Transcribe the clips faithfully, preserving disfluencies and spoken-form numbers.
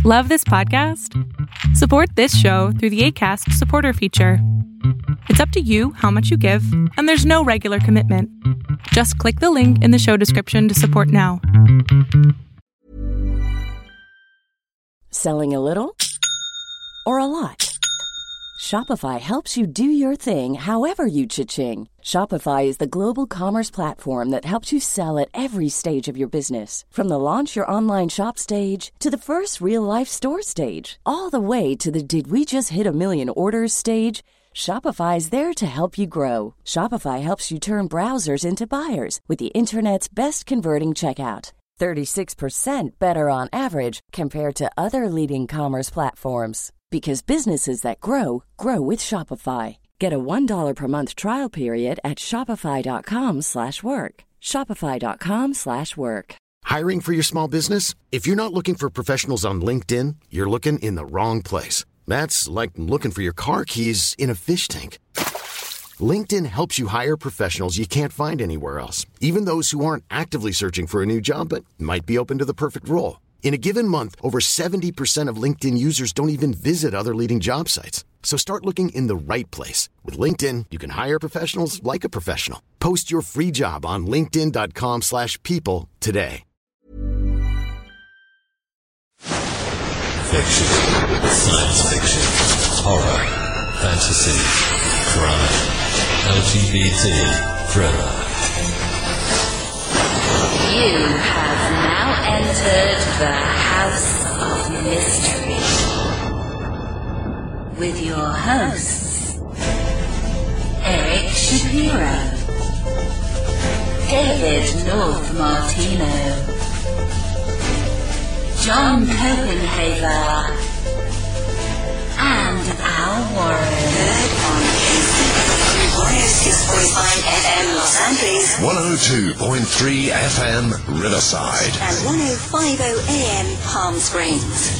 Love this podcast? Support this show through the Acast supporter feature. It's up to you how much you give, and there's no regular commitment. Just click the link in the show description to support now. Selling a little or a lot? Shopify helps you do your thing however you cha-ching. Shopify is the global commerce platform that helps you sell at every stage of your business. From the launch your online shop stage to the first real-life store stage, all the way to the did we just hit a million orders stage. Shopify is there to help you grow. Shopify helps you turn browsers into buyers with the internet's best converting checkout. thirty-six percent better on average compared to other leading commerce platforms. Because businesses that grow, grow with Shopify. Get a one dollar per month trial period at shopify.com slash work. Shopify.com slash work. Hiring for your small business? If you're not looking for professionals on LinkedIn, you're looking in the wrong place. That's like looking for your car keys in a fish tank. LinkedIn helps you hire professionals you can't find anywhere else, even those who aren't actively searching for a new job but might be open to the perfect role. In a given month, over seventy percent of LinkedIn users don't even visit other leading job sites. So start looking in the right place. With LinkedIn, you can hire professionals like a professional. Post your free job on linkedin.com slash people today. Fiction, science fiction, horror, fantasy, crime, L G B T, thriller. You have now entered the House of Mystery with your hosts, Eric Shapiro, David North Martino, John Copenhaver, and Al Warren. Heard on one oh six point five F M Los Angeles, one oh two point three F M Riverside, and one oh five point oh A M Palm Springs.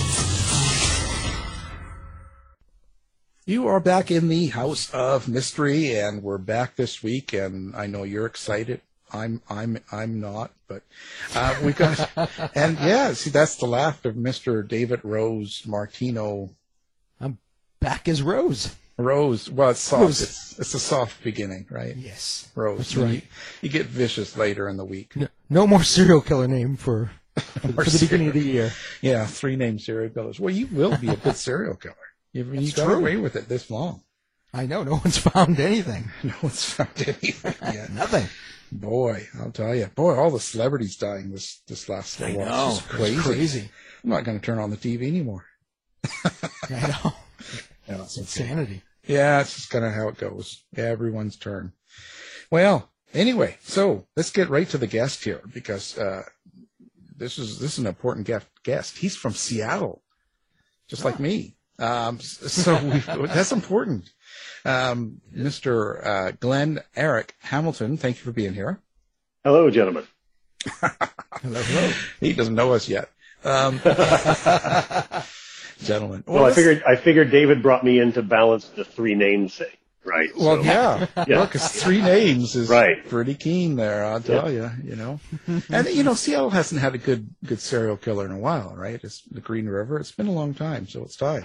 You are back in the House of Mystery, and we're back this week, and I know you're excited. I'm I'm I'm not, but uh, we got and yeah, see that's the laugh of Mister David Rose Martino. I'm back as Rose. Rose. Well, it's soft. Rose. It's, it's a soft beginning, right? Yes, Rose. That's you, right. You get vicious later in the week. No, no more serial killer name for, for, No for the beginning of the year. Yeah, three name serial killers. Well, you will be a good serial killer. You, you got true. away with it this long. I know. No one's found anything. No one's found anything yet. Nothing. Boy, I'll tell you. Boy, all the celebrities dying this this last I little know. while. It's just crazy. It's crazy. I'm not going to turn on the T V anymore. I know. Yeah, It's insanity. Yeah, it's just kind of how it goes. Everyone's turn. Well, anyway, so let's get right to the guest here because uh, this is this is an important guest. guest. He's from Seattle, just oh. like me. Um, so we've, that's important. Um, Mister Uh, Glenn Eric Hamilton, thank you for being here. Hello, gentlemen. hello, hello. He doesn't know us yet. Um, gentlemen. Well, well I figured I figured David brought me in to balance the three names thing, right? Well, so, yeah. yeah. Look, it's three names is right. pretty keen there, I'll tell yeah. you, you know. And, you know, Seattle hasn't had a good good serial killer in a while, right? It's the Green River. It's been a long time, so it's time.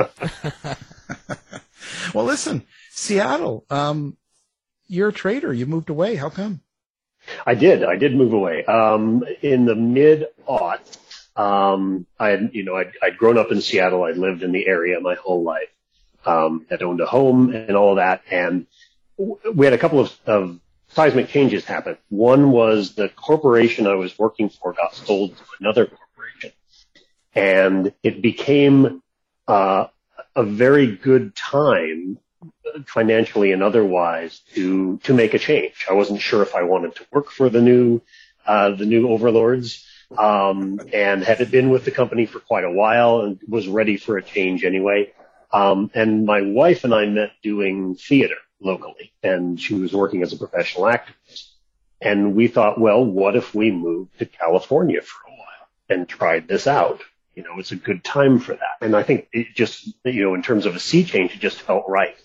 Well, listen, Seattle, um, you're a trader. You moved away. How come? I did. I did move away. Um, in the mid-aughts, um, I had, you know, I'd, I'd grown up in Seattle. I'd lived in the area my whole life. Um, had owned a home and all that. And we had a couple of, of seismic changes happen. One was the corporation I was working for got sold to another corporation. And it became, uh, a very good time financially and otherwise to, to make a change. I wasn't sure if I wanted to work for the new, uh, the new overlords, um, and had been with the company for quite a while and was ready for a change anyway. Um, and my wife and I met doing theater locally, and she was working as a professional actress. And we thought, well, what if we moved to California for a while and tried this out? You know, it's a good time for that. And I think it just, you know, in terms of a sea change, it just felt right.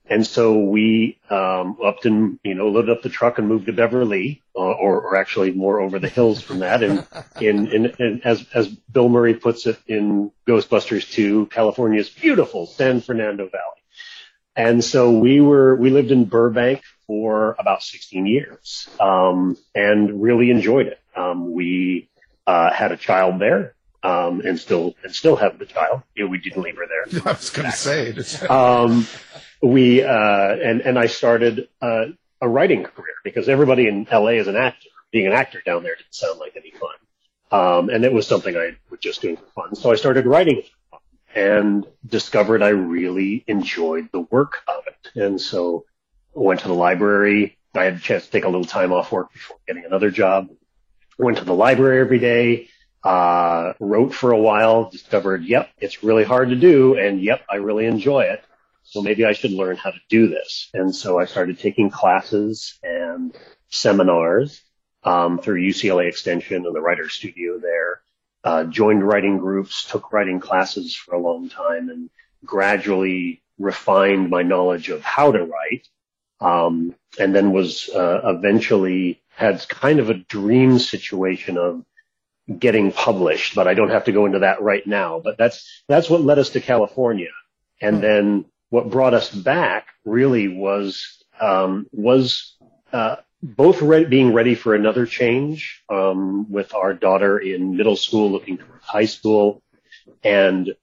And so we um, upped and, you know, loaded up the truck and moved to Beverly, uh, or, or actually more over the hills from that. And in, in, in as as Bill Murray puts it in Ghostbusters two, California's beautiful San Fernando Valley. And so we were we lived in Burbank for about sixteen years, um, and really enjoyed it. Um, we uh, had a child there. Um, and still, and still have the child. You know, we didn't leave her there. I was going to say, um, we, uh, and, and I started, uh, a writing career because everybody in L A is an actor. Being an actor down there didn't sound like any fun. Um, and it was something I was just doing for fun. So I started writing for fun and discovered I really enjoyed the work of it. And so I went to the library. I had a chance to take a little time off work before getting another job. Went to the library every day. Uh, wrote for a while, discovered, yep, it's really hard to do, and yep, I really enjoy it. So maybe I should learn how to do this. And so I started taking classes and seminars um, through U C L A Extension and the Writer's Studio there. Uh, joined writing groups, took writing classes for a long time, and gradually refined my knowledge of how to write. Um, and then was uh, eventually had kind of a dream situation of getting published, but I don't have to go into that right now. But that's that's what led us to California, and then what brought us back really was um, was uh, both re- being ready for another change um, with our daughter in middle school, looking towards high school, and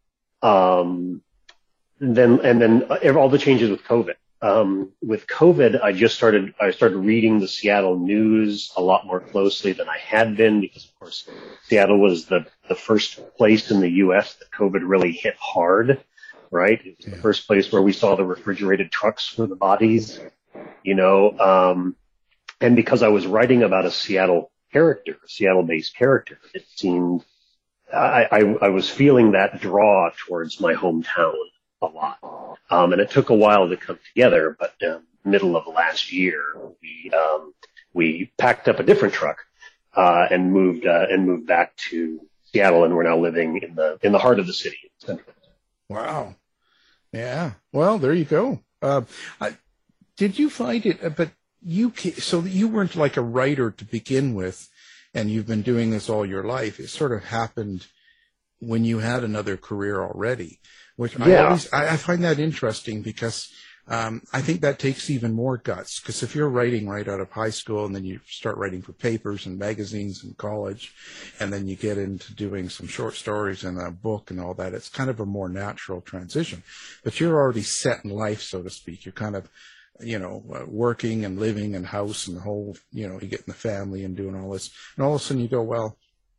um, then and then all the changes with COVID. Um, with COVID, I just started, I started reading the Seattle news a lot more closely than I had been because, of course, Seattle was the, the first place in the U S that COVID really hit hard, right? It was the first place where we saw the refrigerated trucks for the bodies, you know, um, and because I was writing about a Seattle character, a Seattle-based character, it seemed, I, I, I was feeling that draw towards my hometown a lot. Um, and it took a while to come together, but um, middle of last year, we um, we packed up a different truck uh, and moved uh, and moved back to Seattle, and we're now living in the in the heart of the city. Wow, yeah. Well, there you go. Uh, I, did you find it? Uh, but you so you weren't like a writer to begin with, and you've been doing this all your life. It sort of happened when you had another career already. Which I yeah. always, I, I find that interesting because um, I think that takes even more guts. Because if you're writing right out of high school and then you start writing for papers and magazines in college, and then you get into doing some short stories and a book and all that, it's kind of a more natural transition. But you're already set in life, so to speak. You're kind of, you know, uh, working and living and house and the whole, you know, you get in the family and doing all this, and all of a sudden you go, well,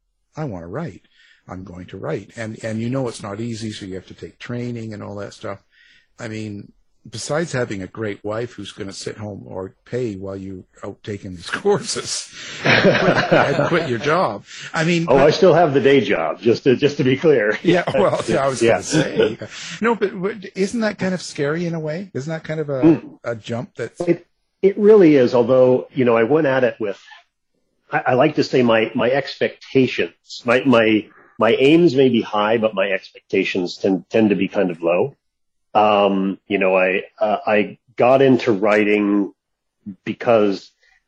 I want to write. I'm going to write. And, and you know it's not easy, so you have to take training and all that stuff. I mean, besides having a great wife who's going to sit home or pay while you out taking these courses and quit, and quit your job. I mean, oh, but, I still have the day job, just to, just to be clear. Yeah, well, I was yeah. going to say. No, but, but isn't that kind of scary in a way? Isn't that kind of a, mm. a jump that's... It, it really is, although, you know, I went at it with, I, I like to say my, my expectations, my, my, My aims may be high, but my expectations tend tend to be kind of low. Um, you know, I uh, I got into writing because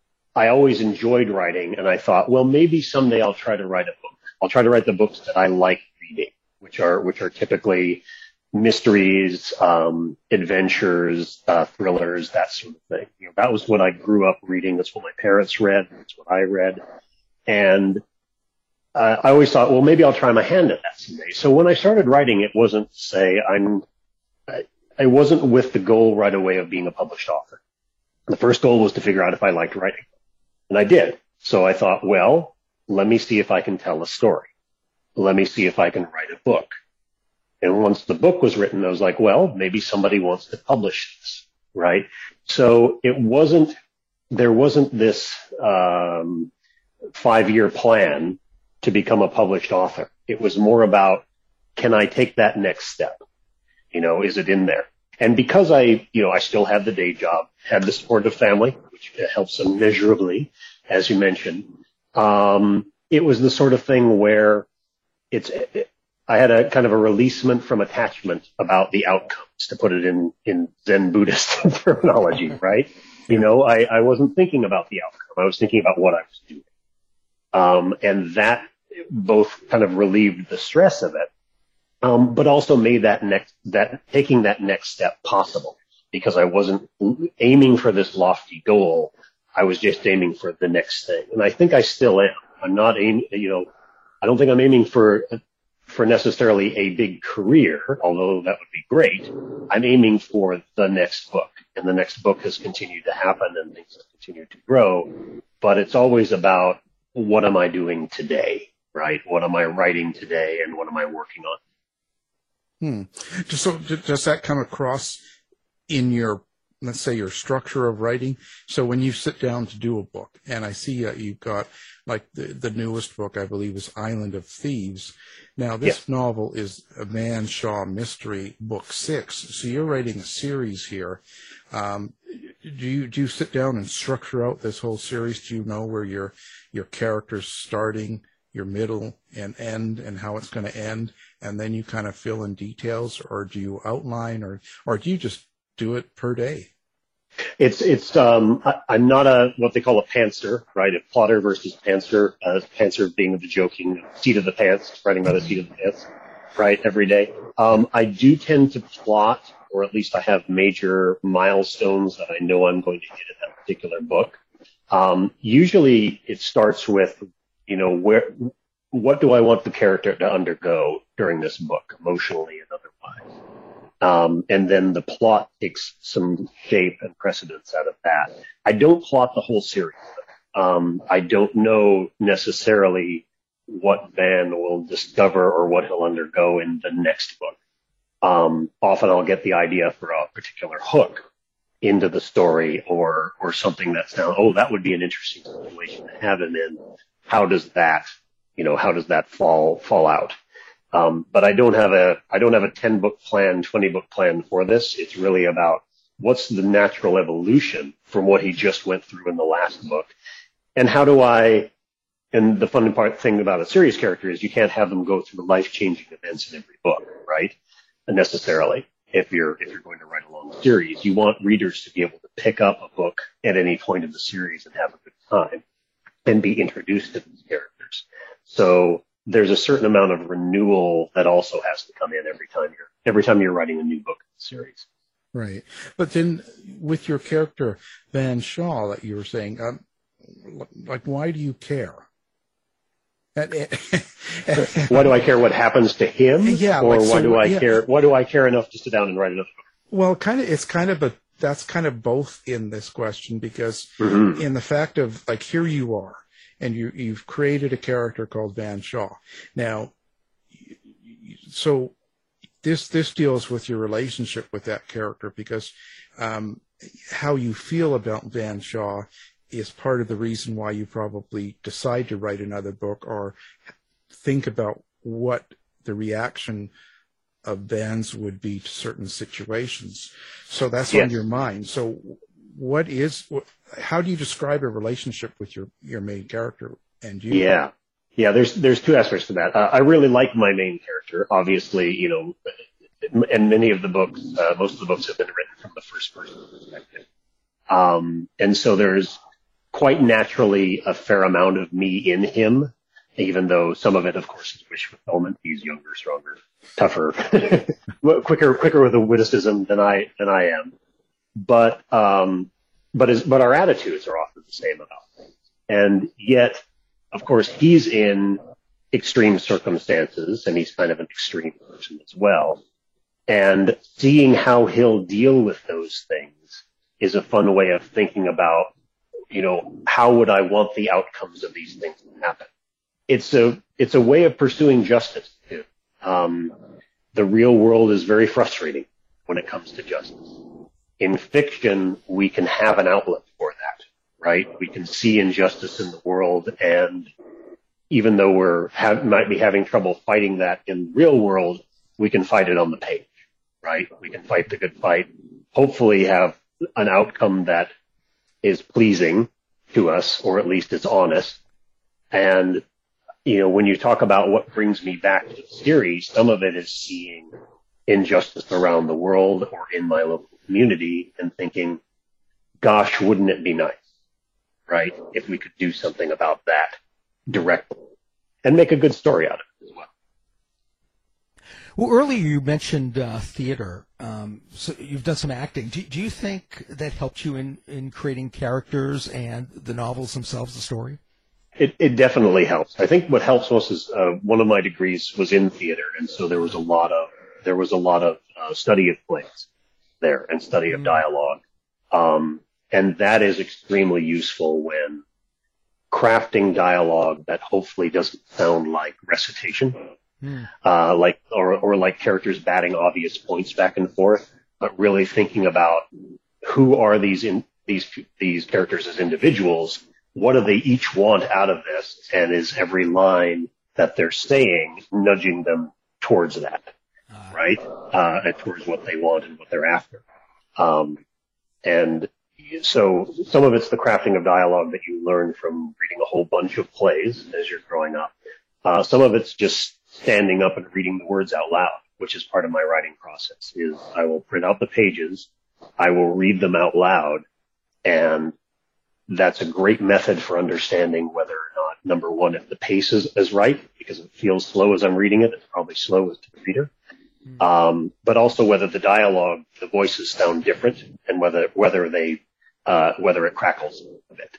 I always enjoyed writing, and I thought, well, maybe someday I'll try to write a book. I'll try to write the books that I like reading, which are which are typically mysteries, um, adventures, uh, thrillers, that sort of thing. You know, that was what I grew up reading. That's what my parents read. That's what I read, and Uh, I always thought, well, maybe I'll try my hand at that someday. So when I started writing, it wasn't to say I'm, I, I wasn't with the goal right away of being a published author. The first goal was to figure out if I liked writing. And I did. So I thought, well, let me see if I can tell a story. Let me see if I can write a book. And once the book was written, I was like, well, maybe somebody wants to publish this, right? So it wasn't, there wasn't this, um, five-year plan to become a published author. It was more about, can I take that next step? You know, is it in there? And because I, you know, I still had the day job, had the supportive family, which helps immeasurably, as you mentioned, um, it was the sort of thing where it's, I had a kind of a releasement from attachment about the outcomes, to put it in, in Zen Buddhist terminology, right? You know, I, I wasn't thinking about the outcome. I was thinking about what I was doing. Um, and that both kind of relieved the stress of it, um, but also made that next, that taking that next step possible, because I wasn't aiming for this lofty goal. I was just aiming for the next thing. And I think I still am. I'm not aiming, you know, I don't think I'm aiming for, for necessarily a big career, although that would be great. I'm aiming for the next book, and the next book has continued to happen and things have continued to grow, but it's always about what am I doing today, right? What am I writing today and what am I working on? Hmm. Just so, does that come across in your, let's say, your structure of writing? So when you sit down to do a book, and I see uh, you've got, like, the, the newest book, I believe, is Island of Thieves. Now, this yeah. novel is a Van Shaw mystery, book six. So you're writing a series here. Um, do you do you sit down and structure out this whole series? Do you know where your your character's starting, your middle and end, and how it's going to end, and then you kind of fill in details, or do you outline, or or do you just do it per day? It's, it's, um, I, I'm not a, what they call a pantser, right? A plotter versus pantser, uh, pantser being the joking seat of the pants, writing by the seat of the pants, right? Every day. Um, I do tend to plot, or at least I have major milestones that I know I'm going to hit in that particular book. Um, usually it starts with, you know, where, what do I want the character to undergo during this book, emotionally and otherwise? Um, and then the plot takes some shape and precedence out of that. I don't plot the whole series. Um, I don't know necessarily what Van will discover or what he'll undergo in the next book. Um, often I'll get the idea for a particular hook into the story, or, or something that sounds, oh, that would be an interesting situation to have him in. How does that, you know, how does that fall, fall out? Um, but I don't have a, I don't have a ten book plan, twenty book plan for this. It's really about what's the natural evolution from what he just went through in the last book. And how do I, and the fun part thing about a series character is you can't have them go through life-changing events in every book, right? And necessarily, if you're, if you're going to write a long series, you want readers to be able to pick up a book at any point in the series and have a good time and be introduced to these characters. So there's a certain amount of renewal that also has to come in every time you're every time you're writing a new book in the series. Right. But then with your character Van Shaw that you were saying, um, like, why do you care? Why do I care what happens to him? Yeah. Or like, why so, do I yeah. care? Why do I care enough to sit down and write another book? Well, kind of. It's kind of a. That's kind of both in this question, because Mm-hmm. in the fact of, like, here you are. And you, you've created a character called Van Shaw. Now, so this this deals with your relationship with that character, because um, how you feel about Van Shaw is part of the reason why you probably decide to write another book, or think about what the reaction of Van's would be to certain situations. So that's Yes. on your mind. So what is, how do you describe a relationship with your, your main character and you? Yeah. Yeah, there's there's two aspects to that. Uh, I really like my main character. Obviously, you know, and many of the books, uh, most of the books have been written from the first person perspective. Um, and so there's quite naturally a fair amount of me in him, even though some of it, of course, is wish fulfillment. He's younger, stronger, tougher, quicker, quicker with a witticism than I than I am. But um, but as, but our attitudes are often the same about things, and yet, of course, he's in extreme circumstances, and he's kind of an extreme person as well. And seeing how he'll deal with those things is a fun way of thinking about, you know, how would I want the outcomes of these things to happen? It's a it's a way of pursuing justice too. Um, the real world is very frustrating when it comes to justice. In fiction, we can have an outlet for that, right? We can see injustice in the world, and even though we're have, might be having trouble fighting that in the real world, we can fight it on the page, right? We can fight the good fight, hopefully have an outcome that is pleasing to us, or at least is honest. And you know, when you talk about what brings me back to the series, some of it is seeing injustice around the world or in my local community and thinking, gosh, wouldn't it be nice, right, if we could do something about that directly and make a good story out of it as well. Well, earlier you mentioned uh, theater. Um, so you've done some acting. Do, do you think that helped you in, in creating characters and the novels themselves, the story? It, it definitely helps. I think what helps most is uh, one of my degrees was in theater, and so there was a lot of there was a lot of uh, study of plays there and study of dialogue, um, and that is extremely useful when crafting dialogue that hopefully doesn't sound like recitation. Uh, like, or, or like characters batting obvious points back and forth, but really thinking about who are these in, these, these characters as individuals? What do they each want out of this? And is every line that they're saying nudging them towards that, right? Uh, and towards what they want and what they're after. Um, and so some of it's the crafting of dialogue that you learn from reading a whole bunch of plays as you're growing up. Uh, some of it's just standing up and reading the words out loud, which is part of my writing process. Is I will print out the pages, I will read them out loud, and that's a great method for understanding whether or not, number one, if the pace is, is right, because it feels slow as I'm reading it, it's probably slow as to the reader. Um, but also whether the dialogue, the voices sound different, and whether whether they uh, whether it crackles a bit.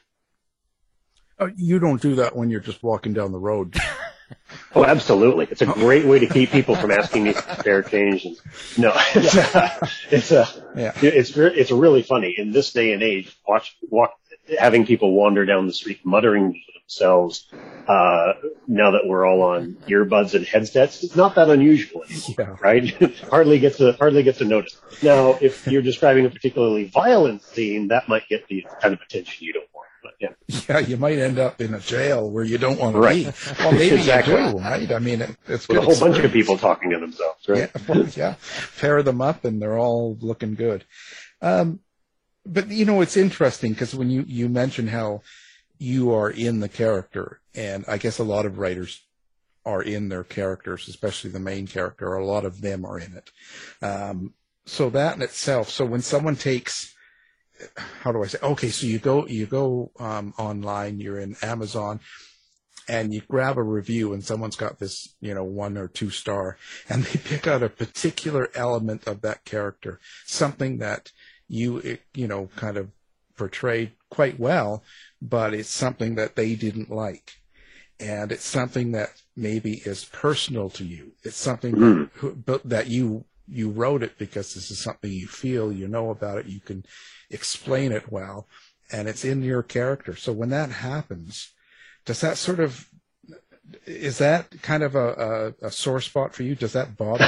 Uh, you don't do that when you're just walking down the road. Oh, absolutely. It's a great way to keep people from asking me for fare change. And, no, it's, uh, it's, uh, Yeah. it's, re- it's really funny. In this day and age, watch, walk, having people wander down the street muttering to themselves, uh, now that we're all on earbuds and headsets, it's not that unusual anymore, Yeah. right? hardly gets a, hardly gets a notice. Now, if you're describing a particularly violent scene, that might get the kind of attention you don't want. But yeah. Yeah, you might end up in a jail where you don't want to Right. be. Well, maybe Exactly. you do, right? I mean, it, it's With good. a whole bunch of experience. people talking to themselves, right? Yeah, well, yeah. Pair them up and they're all looking good. Um, but, you know, it's interesting because when you, you mention how you are in the character, and I guess a lot of writers are in their characters, especially the main character, or a lot of them are in it. Um, so that in itself, so when someone takes, how do I say, okay, so you go, you go, um, online, you're in Amazon, and you grab a review and someone's got this, you know, one or two star, and they pick out a particular element of that character, something that you, you know, kind of portrayed quite well, but it's something that they didn't like. And it's something that maybe is personal to you. It's something Mm. that, that you, you wrote it because this is something you feel, you know about it, you can explain it well, and it's in your character. So when that happens, does that sort of, is that kind of a, a, a sore spot for you? Does that bother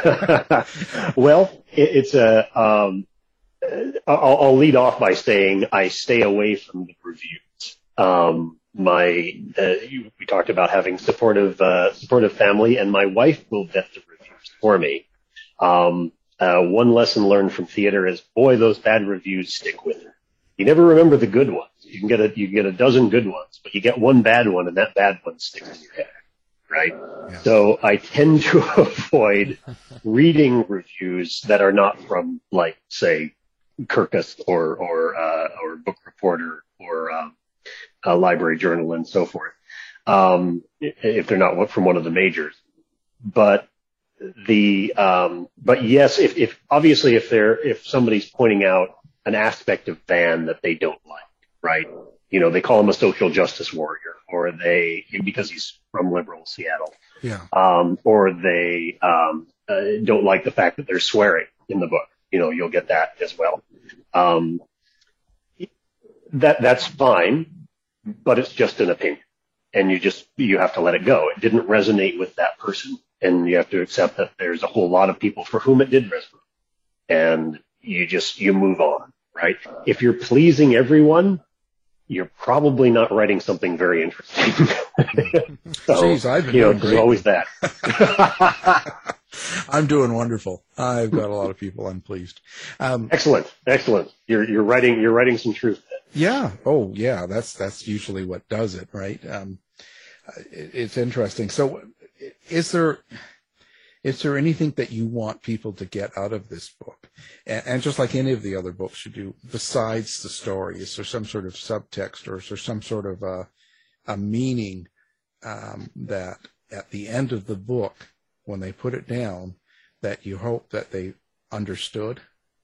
you? Well, it, it's a, um, I'll, I'll lead off by saying I stay away from the reviews. Um, my, uh, you, we talked about having supportive, uh, supportive family, and my wife will vet the reviews for me. Um, uh, one lesson learned from theater is, boy, those bad reviews stick with you. You never remember the good ones. You can get a, you can get a dozen good ones, but you get one bad one, and that bad one sticks in your head, right? Yeah. So I tend to avoid reading reviews that are not from, like, say, Kirkus or, or, uh, or Book Reporter or, um, a Library Journal and so forth. Um, if they're not from one of the majors, but the, um, but yes, if, if obviously if they're, if somebody's pointing out an aspect of Van that they don't like, right? You know, they call him a social justice warrior, or they, because he's from liberal Seattle, Yeah. um, or they, um, uh, don't like the fact that they're swearing in the book. You know, you'll get that as well. Um, that, that's fine, but it's just an opinion, and you just, you have to let it go. It didn't resonate with that person, and you have to accept that there's a whole lot of people for whom it did resonate, and you just, you move on, right? If you're pleasing everyone, you're probably not writing something very interesting. So, Jeez, I've been you know, doing there's great. always that. I'm doing wonderful. I've got a lot of people unpleased. Um, Excellent, excellent. You're, you're writing, you're writing some truth. yeah. Oh, yeah. That's, that's usually what does it, right? Um, it, it's interesting. So, is there is there anything that you want people to get out of this book, and, and just like any of the other books you do, besides the story? Is there some sort of subtext, or is there some sort of a, a meaning um, that at the end of the book, when they put it down, that you hope that they understood?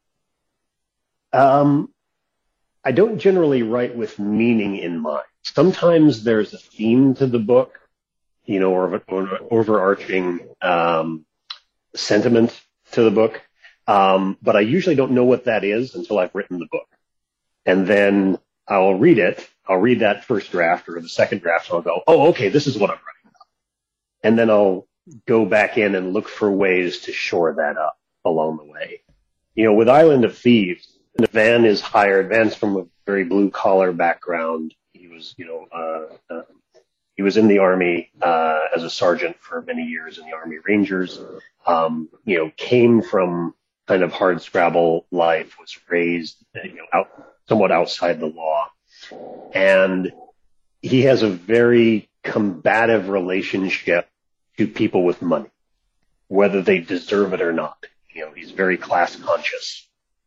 Um, I don't generally write with meaning in mind. Sometimes there's a theme to the book, you know, or, or an overarching um, sentiment to the book. Um, but I usually don't know what that is until I've written the book. And then I'll read it. I'll read that first draft or the second draft, and I'll go, oh, okay, this is what I'm writing about. And then I'll go back in and look for ways to shore that up along the way. You know, with Island of Thieves, Van is hired. Van's from a very blue-collar background. He was, you know, uh, uh, he was in the Army uh, as a sergeant for many years in the Army Rangers. Um, you know, came from kind of hard scrabble life, was raised, you know, out, somewhat outside the law. And he has a very combative relationship to people with money, whether they deserve it or not. You know, he's very class conscious.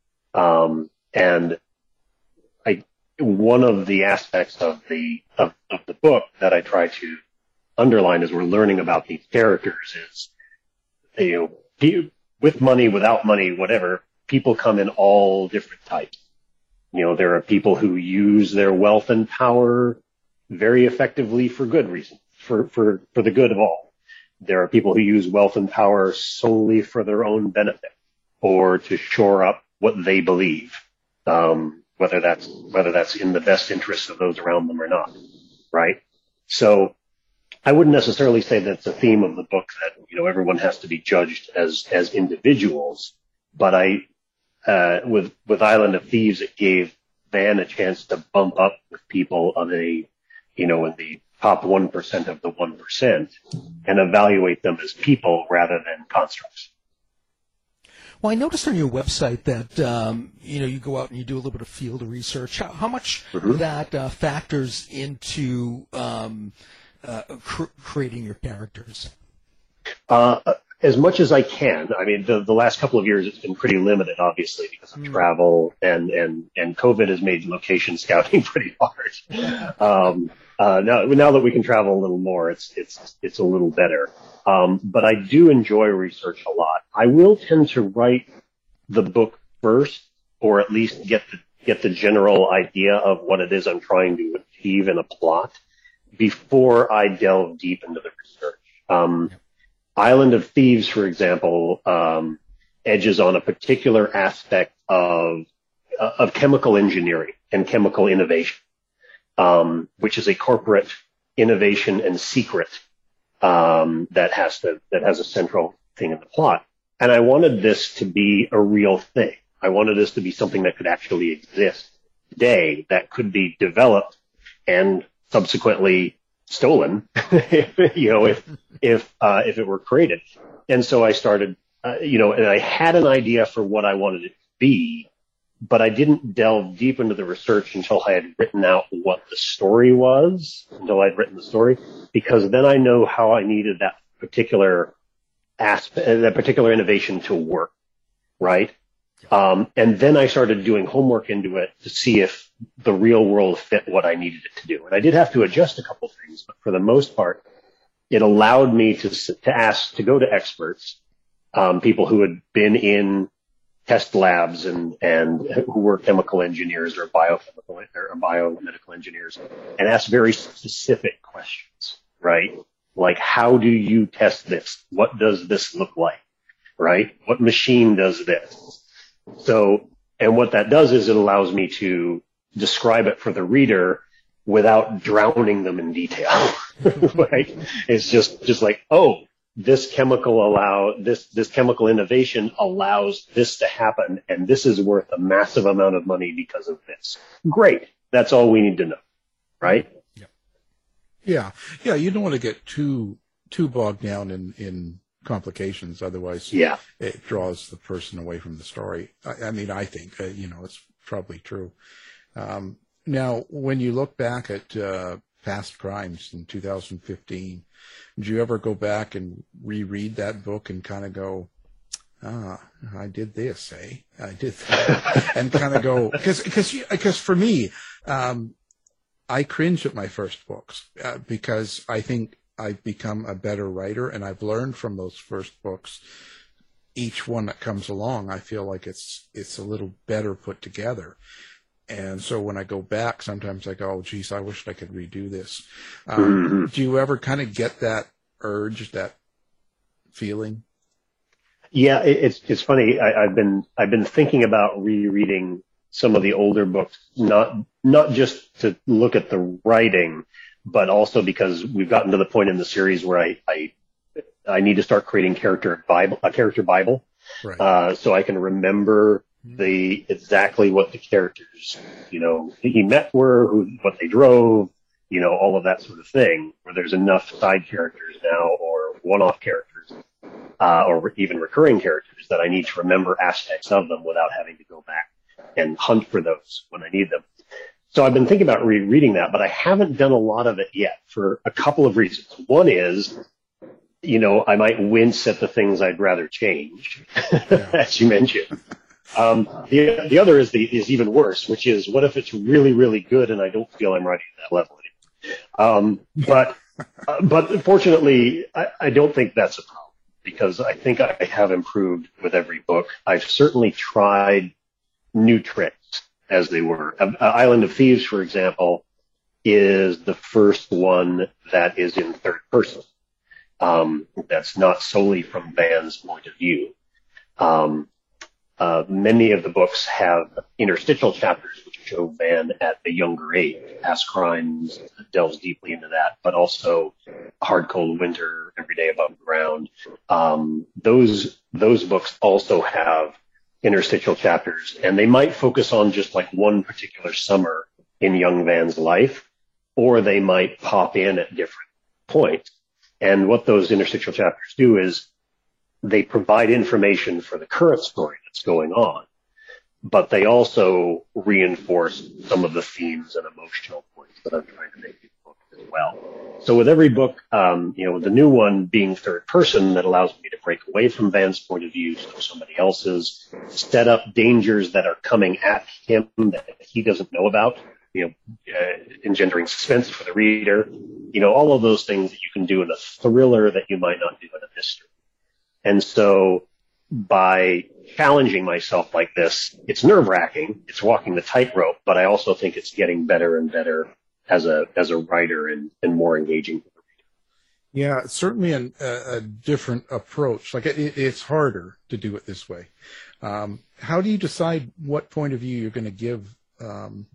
Um, and I, one of the aspects of the, of, of the book that I try to underline as we're learning about these characters is, you know, with money, without money, whatever, people come in all different types. You know, there are people who use their wealth and power very effectively for good reasons, for, for, for the good of all. There are people who use wealth and power solely for their own benefit or to shore up what they believe, um, whether that's, whether that's in the best interest of those around them or not, right? So I wouldn't necessarily say that's a theme of the book that, you know, everyone has to be judged as, as individuals, but I, uh, with, with Island of Thieves, it gave Van a chance to bump up with people of a, you know, in the top one percent of the one percent and evaluate them as people rather than constructs. Well, I noticed on your website that, um, you know, you go out and you do a little bit of field research. How, how much mm-hmm. that uh, factors into um, uh, cr- creating your characters? Uh, as much as I can. I mean, the, the last couple of years it's been pretty limited, obviously, because of mm. travel, and, and, and COVID has made location scouting pretty hard. um, uh, now, now that we can travel a little more, it's, it's, it's a little better. Um, but I do enjoy research a lot. I will tend to write the book first, or at least get the, get the general idea of what it is I'm trying to achieve in a plot before I delve deep into the research. Um, Island of Thieves, for example, um, edges on a particular aspect of, uh, of chemical engineering and chemical innovation, um, which is a corporate innovation and secret Um, that has to, that has a central thing in the plot. And I wanted this to be a real thing. I wanted this to be something that could actually exist today, that could be developed and subsequently stolen, you know, if, if, uh, if it were created. And so I started, uh, you know, and I had an idea for what I wanted it to be, but I didn't delve deep into the research until I had written out what the story was, until I'd written the story, because then I know how I needed that particular aspect, that particular innovation to work, right? Um, and then I started doing homework into it to see if the real world fit what I needed it to do. And I did have to adjust a couple things, but for the most part, it allowed me to, to ask, to go to experts, um, people who had been in test labs and, and who were chemical engineers or biochemical or biomedical engineers, and ask very specific questions, right? Like, how do you test this? What does this look like, right? What machine does this? So, and what that does is it allows me to describe it for the reader without drowning them in detail, right? It's just, just like, oh, this chemical allow this this chemical innovation allows this to happen, and this is worth a massive amount of money because of this. Great. That's all we need to know, right? Yeah. Yeah. Yeah. You don't want to get too too bogged down in, in complications, otherwise yeah. it draws the person away from the story. I, I mean, I think, uh, you know, it's probably true. Um, now, when you look back at uh, Past Crimes in two thousand fifteen. Did you ever go back and reread that book and kind of go, ah, I did this, eh? I did that. And kind of go, because because because for me, um, I cringe at my first books uh, because I think I've become a better writer, and I've learned from those first books. Each one that comes along, I feel like it's it's a little better put together. And so when I go back, sometimes I go, oh, geez, I wish I could redo this. Um, mm-hmm. Do you ever kind of get that urge, that feeling? Yeah, it, it's it's funny. I, I've been I've been thinking about rereading some of the older books, not not just to look at the writing, but also because we've gotten to the point in the series where I I, I need to start creating character Bible, a character Bible, right. uh, so I can remember the exactly what the characters, you know, he met were, who, what they drove, you know, all of that sort of thing, where there's enough side characters now or one-off characters, uh, or even recurring characters that I need to remember aspects of them without having to go back and hunt for those when I need them. So I've been thinking about rereading that, but I haven't done a lot of it yet for a couple of reasons. One is, you know, I might wince at the things I'd rather change, as you mentioned. Um, the, the other is the, is even worse, which is what if it's really, really good and I don't feel I'm writing at that level anymore? Um, but, uh, but fortunately, I, I don't think that's a problem because I think I have improved with every book. I've certainly tried new tricks, as they were. Uh, Island of Thieves, for example, is the first one that is in third person. Um, that's not solely from Van's point of view. Um, Uh, many of the books have interstitial chapters which show Van at a younger age. Past Crimes delves deeply into that, but also Hard Cold Winter, Every Day Above Ground. Um, those those books also have interstitial chapters, and they might focus on just like one particular summer in young Van's life, or they might pop in at different points. And what those interstitial chapters do is they provide information for the current story that's going on, but they also reinforce some of the themes and emotional points that I'm trying to make in the book as well. So with every book, um, you know, the new one being third person, that allows me to break away from Van's point of view to somebody else's, set up dangers that are coming at him that he doesn't know about, you know, uh, engendering suspense for the reader, you know, all of those things that you can do in a thriller that you might not do in a mystery. And so by challenging myself like this, it's nerve-wracking. It's walking the tightrope, but I also think it's getting better and better as a as a writer and, and more engaging for the reader. Yeah, it's certainly an, a, a different approach. Like it, it's harder to do it this way. Um, how do you decide what point of view you're going to give um,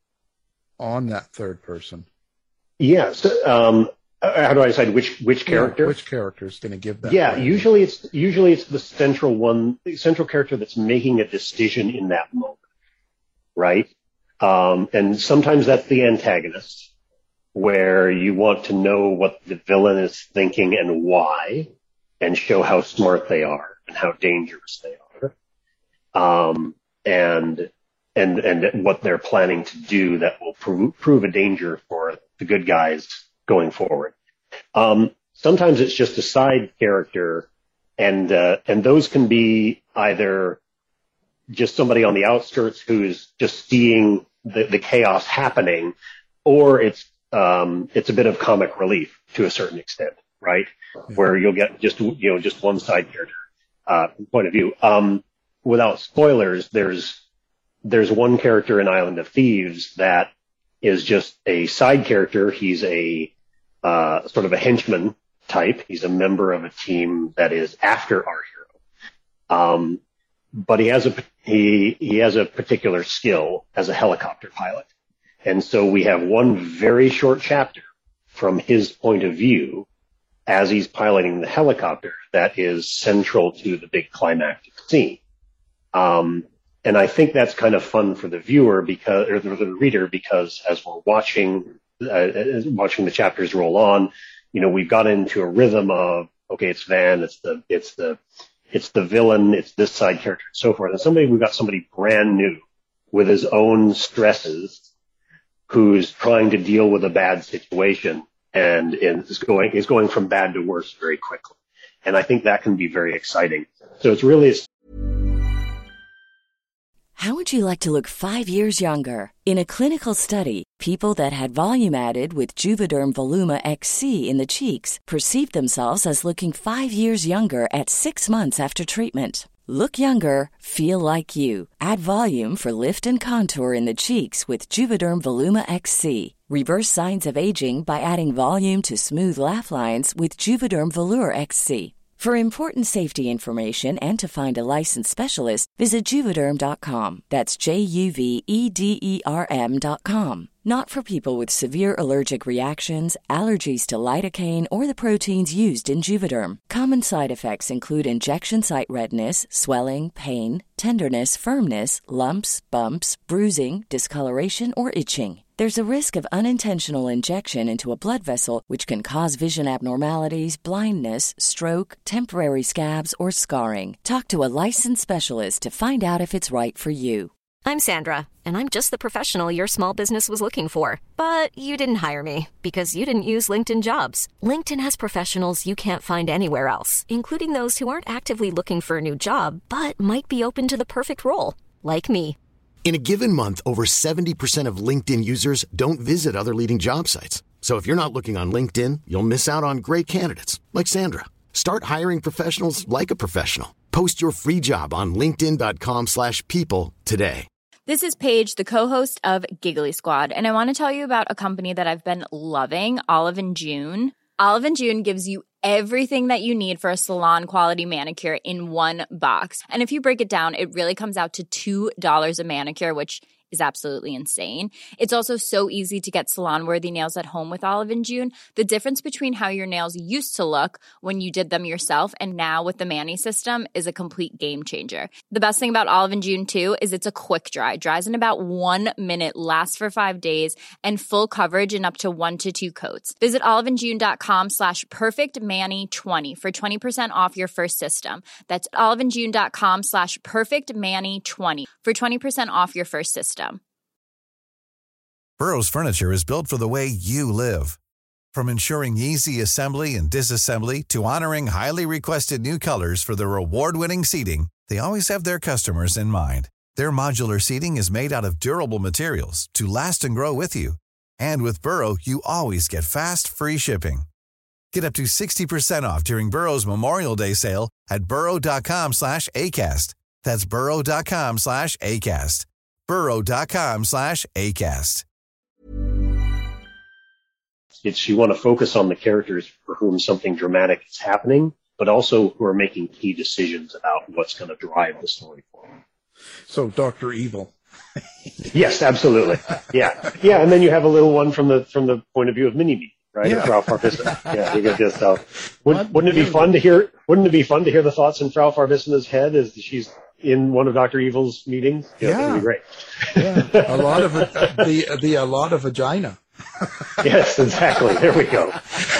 on that third person? Yes. Um, How do I decide which which character? Yeah, which character is going to give that? Yeah, point? usually it's usually it's the central one, the central character that's making a decision in that moment, right? Um, and sometimes that's the antagonist, where you want to know what the villain is thinking and why, and show how smart they are and how dangerous they are, um, and and and what they're planning to do that will prove, prove a danger for the good guys going forward. Um, sometimes it's just a side character, and uh, and those can be either just somebody on the outskirts who's just seeing the, the chaos happening, or it's um, it's a bit of comic relief to a certain extent, right? Mm-hmm. Where you'll get just you know just one side character uh, point of view. Um, without spoilers, there's there's one character in Island of Thieves that is just a side character. He's a uh, sort of a henchman type. He's a member of a team that is after our hero. Um, but he has a, he, he has a particular skill as a helicopter pilot. And so we have one very short chapter from his point of view as he's piloting the helicopter that is central to the big climactic scene. Um, And I think that's kind of fun for the viewer because, or the, the reader, because as we're watching, uh, watching the chapters roll on, you know, we've got into a rhythm of, okay, it's Van, it's the, it's the, it's the villain, it's this side character, and so forth. And somebody, we've got somebody brand new with his own stresses who's trying to deal with a bad situation and is going is going from bad to worse very quickly. And I think that can be very exciting. So it's really. How would you like to look five years younger? In a clinical study, people that had volume added with Juvederm Voluma X C in the cheeks perceived themselves as looking five years younger at six months after treatment. Look younger, feel like you. Add volume for lift and contour in the cheeks with Juvederm Voluma X C. Reverse signs of aging by adding volume to smooth laugh lines with Juvederm Volure X C. For important safety information and to find a licensed specialist, visit Juvederm dot com. That's J U V E D E R M dot com. Not for people with severe allergic reactions, allergies to lidocaine, or the proteins used in Juvederm. Common side effects include injection site redness, swelling, pain, tenderness, firmness, lumps, bumps, bruising, discoloration, or itching. There's a risk of unintentional injection into a blood vessel, which can cause vision abnormalities, blindness, stroke, temporary scabs, or scarring. Talk to a licensed specialist to find out if it's right for you. I'm Sandra, and I'm just the professional your small business was looking for. But you didn't hire me because you didn't use LinkedIn Jobs. LinkedIn has professionals you can't find anywhere else, including those who aren't actively looking for a new job, but might be open to the perfect role, like me. In a given month, over seventy percent of LinkedIn users don't visit other leading job sites. So if you're not looking on LinkedIn, you'll miss out on great candidates like Sandra. Start hiring professionals like a professional. Post your free job on linkedin dot com slash people today. This is Paige, the co-host of Giggly Squad, and I want to tell you about a company that I've been loving, Olive and June. Olive and June gives you everything that you need for a salon-quality manicure in one box. And if you break it down, it really comes out to two dollars a manicure, which is absolutely insane. It's also so easy to get salon-worthy nails at home with Olive and June. The difference between how your nails used to look when you did them yourself and now with the Mani system is a complete game changer. The best thing about Olive and June, too, is it's a quick dry. Dries in about one minute, lasts for five days, and full coverage in up to one to two coats. Visit oliveandjune.com slash perfectmani20 for twenty percent off your first system. That's oliveandjune.com slash perfectmani20 for twenty percent off your first system. Burrow's furniture is built for the way you live. From ensuring easy assembly and disassembly to honoring highly requested new colors for their award-winning seating, they always have their customers in mind. Their modular seating is made out of durable materials to last and grow with you. And with Burrow, you always get fast, free shipping. Get up to sixty percent off during Burrow's Memorial Day sale at burrow.com slash ACAST. That's burrow.com slash ACAST. burrow.com slash ACAST. It's you want to focus on the characters for whom something dramatic is happening, but also who are making key decisions about what's going to drive the story forward. So Doctor Evil. Yes, absolutely. Yeah. Yeah. And then you have a little one from the, from the point of view of Mini-Me, right? Yeah. Frau Farbissina. Yeah. You get this. Uh, wouldn't, wouldn't it be fun to hear, wouldn't it be fun to hear the thoughts in Frau Farbissina's head as she's in one of Doctor Evil's meetings? Yeah. That'd be great. Yeah. A lot of, uh, the, the, a lot of vagina. Yes, exactly. There we go.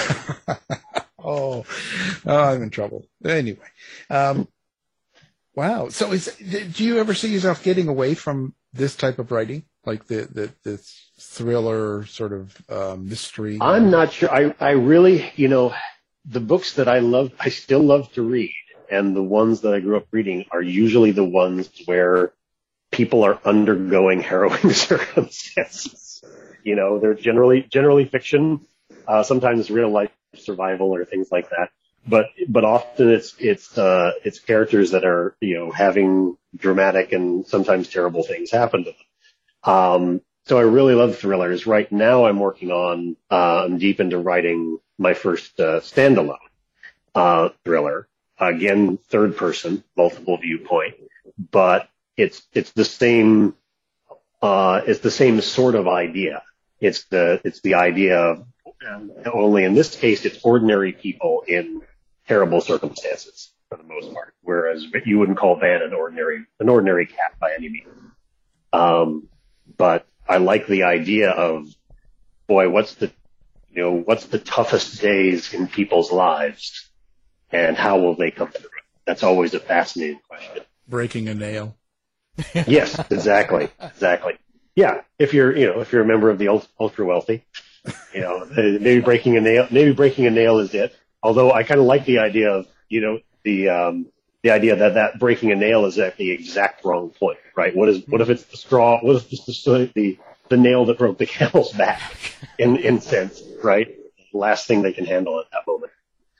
oh, oh, I'm in trouble. Anyway, um, wow. So, is do you ever see yourself getting away from this type of writing, like the the this thriller sort of uh, mystery? I'm not sure. I I really, you know, the books that I love, I still love to read, and the ones that I grew up reading are usually the ones where people are undergoing harrowing circumstances. You know, they're generally generally fiction, uh, sometimes real life survival or things like that. But but often it's it's uh, it's characters that are, you know, having dramatic and sometimes terrible things happen to them. Um, so I really love thrillers. Right now, I'm working on uh, I'm deep into writing my first uh, standalone uh, thriller. Again, third person, multiple viewpoint, but it's it's the same uh, it's the same sort of idea. It's the it's the idea of, only in this case, it's ordinary people in terrible circumstances for the most part. Whereas you wouldn't call Van an ordinary an ordinary cat by any means. Um, but I like the idea of, boy, what's the you know what's the toughest days in people's lives, and how will they come through it? That's always a fascinating question. Breaking a nail. Yes, exactly, exactly. Yeah, if you're, you know, if you're a member of the ultra wealthy, you know, maybe breaking a nail, maybe breaking a nail is it. Although I kind of like the idea of, you know, the um, the idea that that breaking a nail is at the exact wrong point, right? What is, what if it's the straw? What if it's the the, the nail that broke the camel's back? In in sense, right? The last thing they can handle at that moment.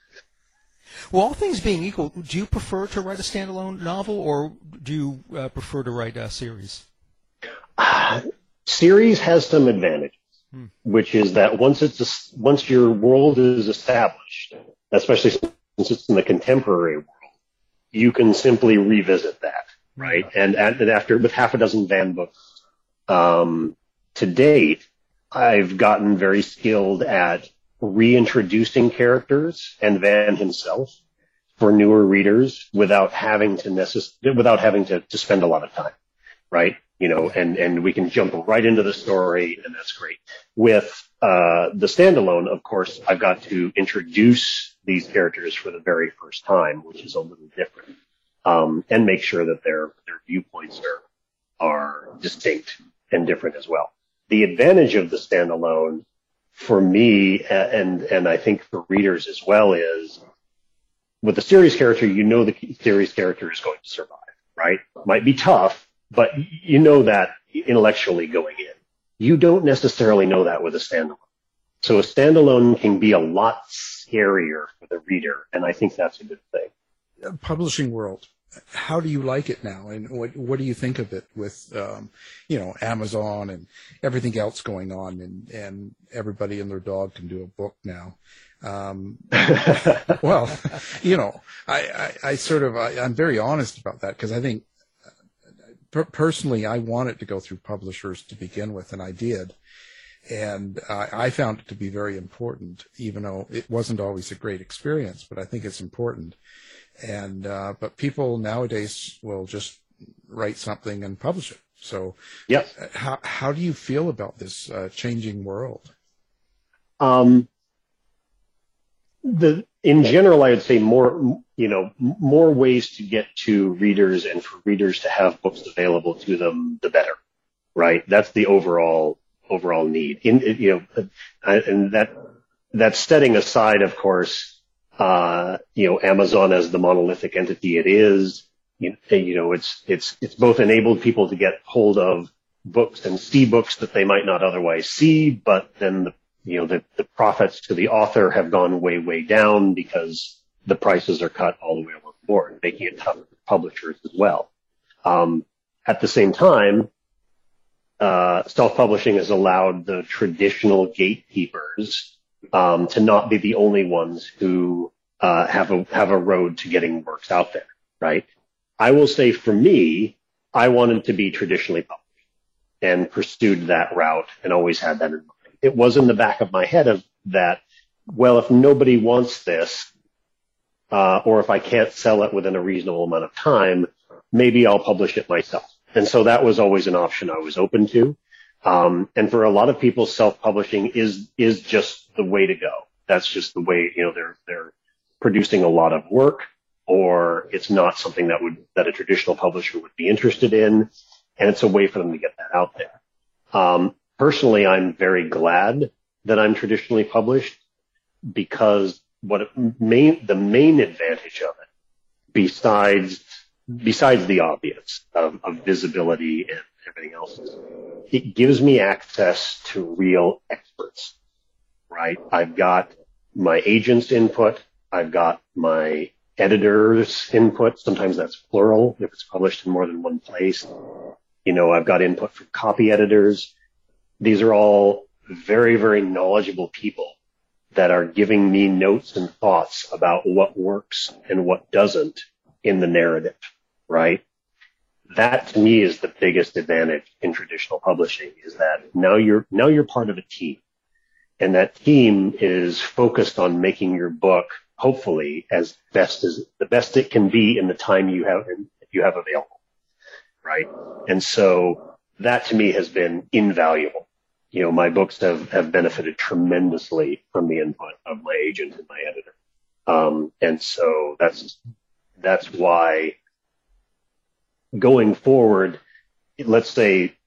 Well, all things being equal, do you prefer to write a standalone novel, or do you uh, prefer to write a series? Uh, series has some advantages, hmm. which is that once it's a, once your world is established, especially since it's in the contemporary world, you can simply revisit that, right? And, and after with half a dozen Van books um, to date, I've gotten very skilled at reintroducing characters and Van himself for newer readers without having to necess- without having to, to spend a lot of time, right? You know, and, and we can jump right into the story, and that's great. With uh, the standalone, of course, I've got to introduce these characters for the very first time, which is a little different, um, and make sure that their their viewpoints are are distinct and different as well. The advantage of the standalone for me, and and I think for readers as well, is with the series character, you know the series character is going to survive, right? Might be tough, but you know that intellectually going in. You don't necessarily know that with a standalone. So a standalone can be a lot scarier for the reader, and I think that's a good thing. Publishing world, how do you like it now, and what what do you think of it with um, you know, Amazon and everything else going on, and, and everybody and their dog can do a book now? Um, well, you know, I, I, I sort of I, I'm very honest about that, because I think per- personally I wanted to go through publishers to begin with, and I did. And I, I found it to be very important, even though it wasn't always a great experience, but I think it's important. And, uh, but people nowadays will just write something and publish it. So yep. how, how do you feel about this uh, changing world? Um, the, in general, I would say more, you know, more ways to get to readers and for readers to have books available to them, the better, right? That's the overall overall need. In, you know, and that, that's setting aside, of course, uh, you know, Amazon as the monolithic entity it is. You, you know, it's, it's, it's both enabled people to get hold of books and see books that they might not otherwise see, but then the, you know, the, the profits to the author have gone way, way down because the prices are cut all the way along the board, making it tough for publishers as well. Um, at the same time, Uh, self-publishing has allowed the traditional gatekeepers um, to not be the only ones who uh, have a have a road to getting works out there, right? I will say for me, I wanted to be traditionally published and pursued that route and always had that in mind. It was in the back of my head of that, well, if nobody wants this, uh, or if I can't sell it within a reasonable amount of time, maybe I'll publish it myself. And so that was always an option I was open to. Um, and for a lot of people, self-publishing is, is just the way to go. That's just the way, you know, they're, they're producing a lot of work, or it's not something that would, that a traditional publisher would be interested in. And it's a way for them to get that out there. Um, personally, I'm very glad that I'm traditionally published, because what it, main, the main advantage of it, besides besides the obvious of, of visibility and everything else, it gives me access to real experts, right? I've got my agent's input. I've got my editor's input. Sometimes that's plural if it's published in more than one place. You know, I've got input from copy editors. These are all very, very knowledgeable people that are giving me notes and thoughts about what works and what doesn't in the narrative, right? That to me is the biggest advantage in traditional publishing, is that now you're, now you're part of a team, and that team is focused on making your book, hopefully, as best as the best it can be in the time you have, you have available, right? And so that to me has been invaluable. You know, my books have, have benefited tremendously from the input of my agent and my editor. Um, and so that's, That's why going forward, let's say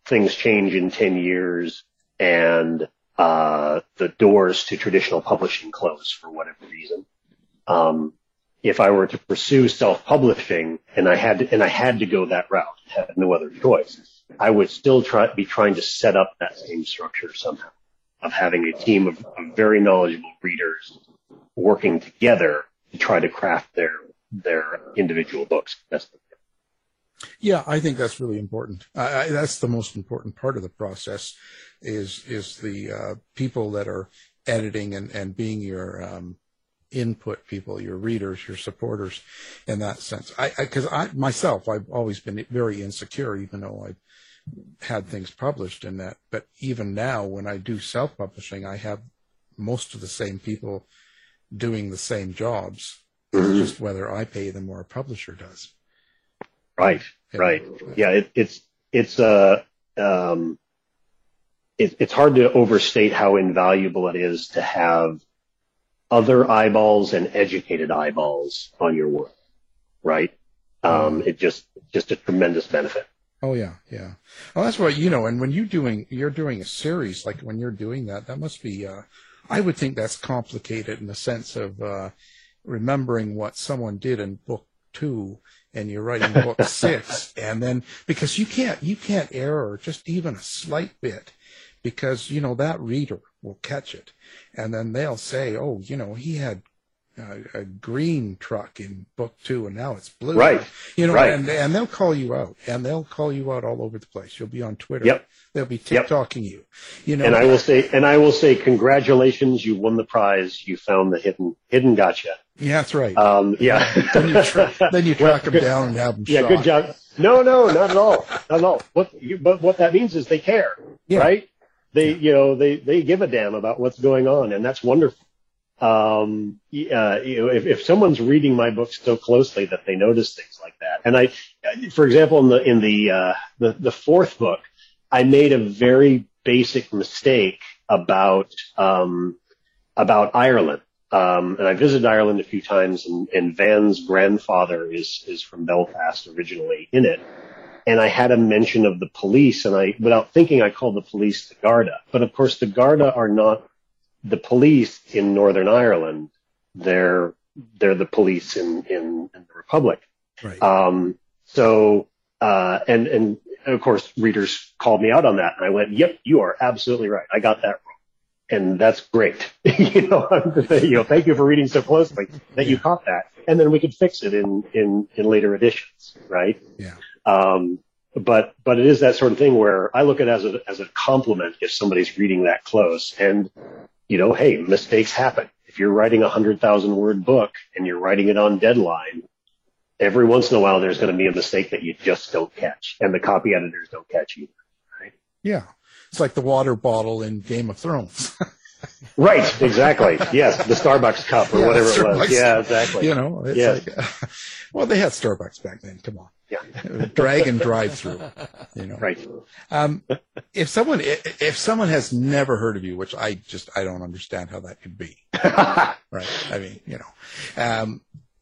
things change in ten years and uh, the doors to traditional publishing close for whatever reason. Um, if I were to pursue self-publishing and I had to, and I had to go that route, had no other choice, I would still try be trying to set up that same structure somehow of having a team of, of very knowledgeable readers working together to try to craft their their individual books. That's the Yeah, I think that's really important. I, I, that's the most important part of the process is is the uh, people that are editing and, and being your um, input people, your readers, your supporters in that sense. I because I, I myself, I've always been very insecure, even though I've had things published in that. But even now, when I do self-publishing, I have most of the same people doing the same jobs, mm-hmm. just whether I pay them or a publisher does. Right, right. Yeah, it, it's it's uh um it, it's hard to overstate how invaluable it is to have other eyeballs and educated eyeballs on your work. Right? Um, it just just a tremendous benefit. Oh yeah, yeah. Well, that's what you know. And when you're doing you're doing a series, like when you're doing that, that must be. Uh, I would think that's complicated in the sense of uh, remembering what someone did in book two. And you're writing book six, and then because you can't you can't error just even a slight bit, because you know that reader will catch it, and then they'll say, oh, you know, he had a, a green truck in book two, and now it's blue, right? You know, right. and and they'll call you out, and they'll call you out all over the place. You'll be on Twitter. Yep. They'll be TikToking yep. you, you know. And I will say, and I will say, congratulations, you won the prize. You found the hidden hidden gotcha. Yeah, that's right. Um, yeah. then you tra- then you track them down and have them yeah, shot. Good job. No, no, not at all, not at all. What you, but what that means is they care, yeah. right? They, yeah. you know, they they give a damn about what's going on, and that's wonderful. Um, uh, you know, if if someone's reading my books so closely that they notice things like that, and I, for example, in the in the uh, the the fourth book, I made a very basic mistake about um, about Ireland. Um, and I visited Ireland a few times, and, and Van's grandfather is is from Belfast originally in it. And I had a mention of the police, and I, without thinking, I called the police the Garda. But of course, the Garda are not the police in Northern Ireland. They're they're the police in in, in the Republic. Right. Um, so uh, and and of course, readers called me out on that, and I went, "Yep, you are absolutely right. I got that wrong." And that's great. you know, you know, thank you for reading so closely that you caught that. And then we could fix it in, in, in later editions, right? Yeah. Um, but, but it is that sort of thing where I look at it as a, as a compliment if somebody's reading that close. And, you know, hey, mistakes happen. If you're writing a hundred thousand word book and you're writing it on deadline, every once in a while there's going to be a mistake that you just don't catch, and the copy editors don't catch either, right? Yeah. It's like the water bottle in Game of Thrones. Right, exactly. Yes, the Starbucks cup or yeah, whatever it was. Starbucks, yeah, exactly. You know, it's yes. like, uh, well, they had Starbucks back then. Come on. Yeah. Drag and drive through. You know. Right. Um, if someone if someone has never heard of you, which I just I don't understand how that could be. Right. I mean, you know, um,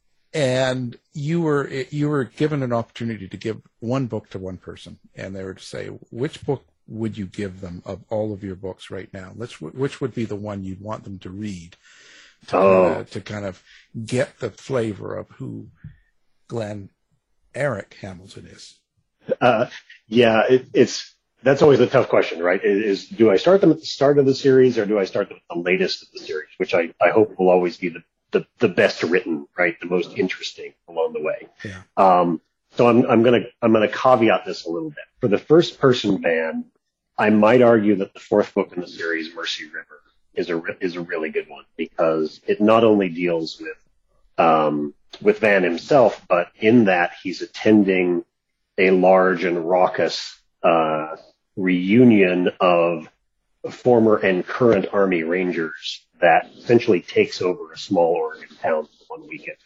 and you were you were given an opportunity to give one book to one person, and they were to say, which book would you give them of all of your books right now? Which which would be the one you'd want them to read to, oh. uh, to kind of get the flavor of who Glenn Eric Hamilton is? Uh, yeah, it, it's that's always a tough question, right? Is, is do I start them at the start of the series, or do I start them at the latest of the series, which I, I hope will always be the, the, the best written, right? The most interesting along the way. Yeah. Um, so I'm I'm gonna I'm gonna caveat this a little bit. For the first person Van, I might argue that the fourth book in the series, Mercy River, is a is a really good one, because it not only deals with um, with Van himself, but in that he's attending a large and raucous uh, reunion of former and current Army Rangers that essentially takes over a small Oregon town for one weekend.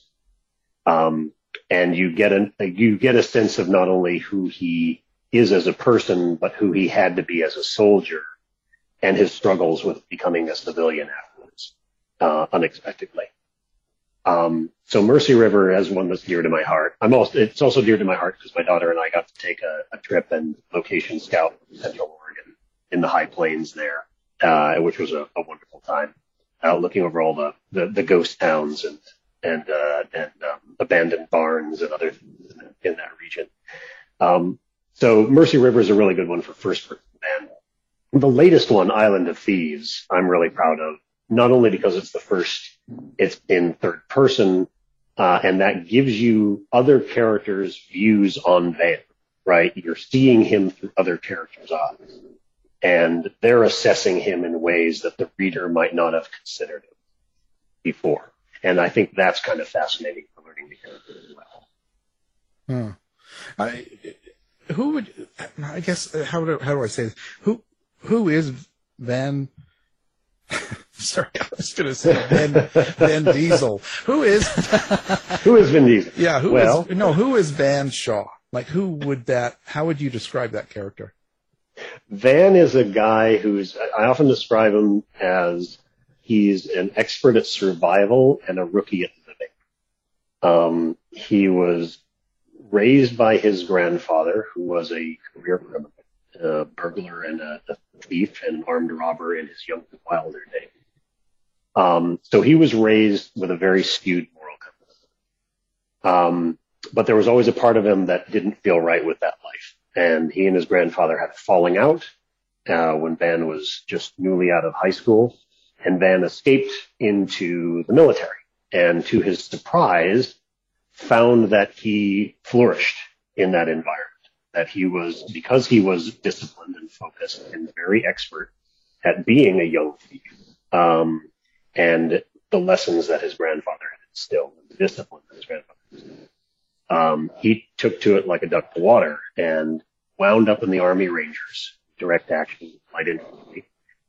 Um, and you get a you get a sense of not only who he is as a person, but who he had to be as a soldier, and his struggles with becoming a civilian afterwards, uh, unexpectedly. Um, so Mercy River is one that's dear to my heart. I'm also, it's also dear to my heart because my daughter and I got to take a, a trip and location scout in Central Oregon in the high plains there, uh, which was a, a wonderful time, uh, looking over all the, the, the ghost towns and, and, uh, and, um, abandoned barns and other things in that, in that region. Um, so Mercy River is a really good one for first person band. The latest one, Island of Thieves, I'm really proud of, not only because it's the first, it's in third person, uh, and that gives you other characters' views on Van, right? You're seeing him through other characters' eyes, and they're assessing him in ways that the reader might not have considered him before. And I think that's kind of fascinating for learning the character as well. Hmm. I, who would, I guess, how do, how do I say this? Who, who is Van? Sorry, I was going to say Van, Van Diesel. Who is, who is Vin Diesel? Yeah. Who well, is, no, who is Van Shaw? Like, who would that, how would you describe that character? Van is a guy who's, I often describe him as he's an expert at survival and a rookie at living. Um, he was raised by his grandfather, who was a career criminal, a burglar and a, a thief and an armed robber in his young and wilder days. Um, so he was raised with a very skewed moral compass. Um, but there was always a part of him that didn't feel right with that life. And he and his grandfather had a falling out, uh, when Van was just newly out of high school. And Van escaped into the military, and to his surprise, found that he flourished in that environment, that he was, because he was disciplined and focused and very expert at being a young thief, um, and the lessons that his grandfather had instilled, and the discipline that his grandfather had instilled. Um, he took to it like a duck to water and wound up in the Army Rangers, direct action, light infantry,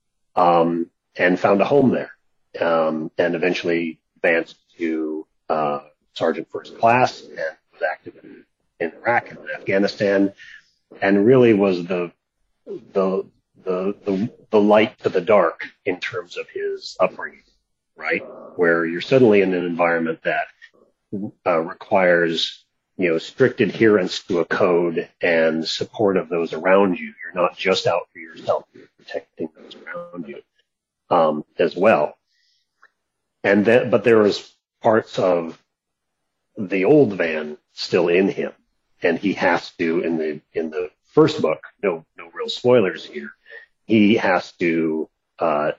um, and found a home there, um, and eventually advanced to uh, sergeant first class and was active in, in Iraq and Afghanistan, and really was the the the the, the light to the dark in terms of his upbringing, right? Where you're suddenly in an environment that uh, requires, you know, strict adherence to a code and support of those around you. You're not just out for yourself; you're protecting those around you. Um, as well. And that, but there was parts of the old Van still in him. And he has to, in the, in the first book, no, no real spoilers here, he has to, uh,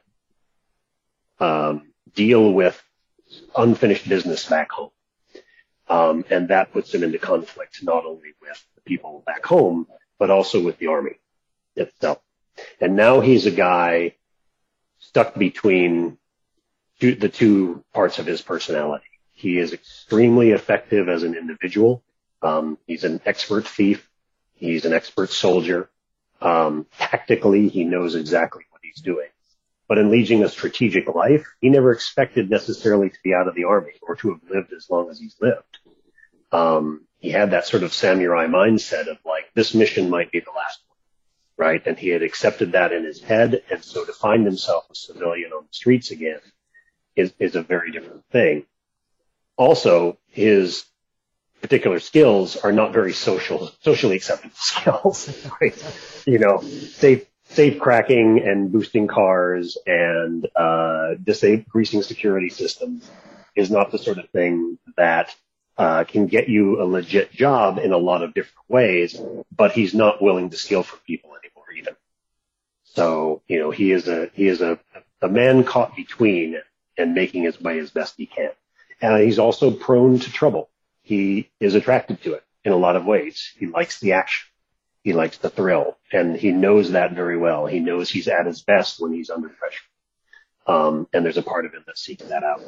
um, deal with unfinished business back home. Um, and that puts him into conflict not only with the people back home, but also with the Army itself. And now he's a guy stuck between two, the two parts of his personality. He is extremely effective as an individual. Um, he's an expert thief. He's an expert soldier. Um, tactically, he knows exactly what he's doing. But in leading a strategic life, he never expected necessarily to be out of the Army or to have lived as long as he's lived. Um, he had that sort of samurai mindset of like, this mission might be the last one. Right. And he had accepted that in his head. And so to find himself a civilian on the streets again is, is a very different thing. Also, his particular skills are not very social, socially acceptable skills. Right? You know, safe, safe cracking and boosting cars and, uh, disabling, greasing security systems is not the sort of thing that Uh, can get you a legit job in a lot of different ways, but he's not willing to steal from people anymore either. So, you know, he is a, he is a, a man caught between and making his way as best he can. And he's also prone to trouble. He is attracted to it in a lot of ways. He likes the action. He likes the thrill, and he knows that very well. He knows he's at his best when he's under pressure. Um, and there's a part of him that seeks that out.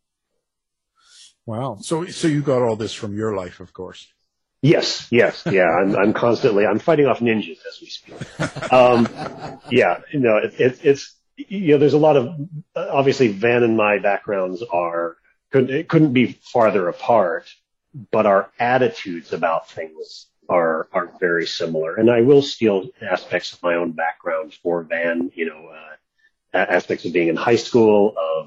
Wow. So, so you got all this from your life, of course. Yes, yes, yeah. I'm, I'm constantly, I'm fighting off ninjas as we speak. Um, yeah, you know, it, it, it's, you know, there's a lot of, obviously Van and my backgrounds are, couldn't, it couldn't be farther apart, but our attitudes about things are, are very similar. And I will steal aspects of my own background for Van, you know, uh, aspects of being in high school, of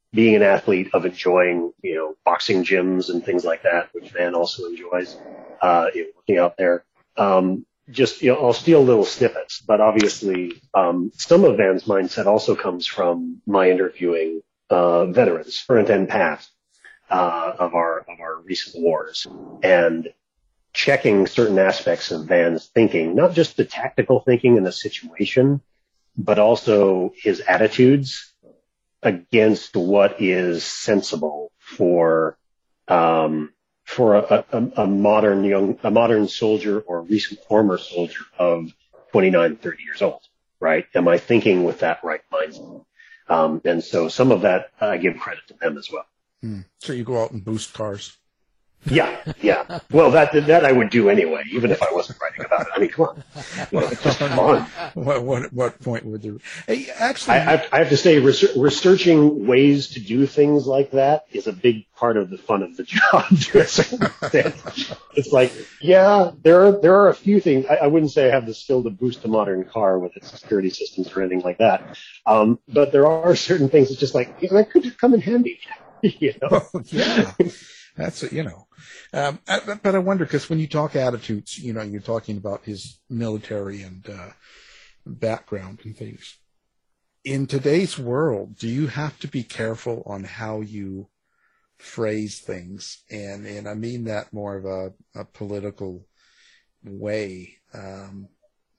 being an athlete, of enjoying, you know, boxing gyms and things like that, which Van also enjoys, uh, you know, working out there. Um, just, you know, I'll steal little snippets, but obviously, um, some of Van's mindset also comes from my interviewing, uh, veterans, current and past, uh, of our, of our recent wars, and checking certain aspects of Van's thinking, not just the tactical thinking in the situation, but also his attitudes against what is sensible for, um, for a, a, a modern young, a modern soldier or recent former soldier of twenty-nine, thirty years old, right? Am I thinking with that right mindset? Um, and so some of that I give credit to them as well. Hmm. So you go out and boost cars. Yeah, yeah. Well, that that I would do anyway, even if I wasn't writing about it. I mean, come on, you know, it's just fun. What what what point would there? Hey, actually, I, I, I have to say, research, researching ways to do things like that is a big part of the fun of the job. To a certain extent, it's like, yeah, there are there are a few things. I, I wouldn't say I have the skill to boost a modern car with its security systems or anything like that, um, but there are certain things that's just like, yeah, that could come in handy. You know? Oh, yeah. That's it, you know. Um, but I wonder, because when you talk attitudes, you know, you're talking about his military and uh, background and things. In today's world, do you have to be careful on how you phrase things? And and I mean that more of a, a political way, um,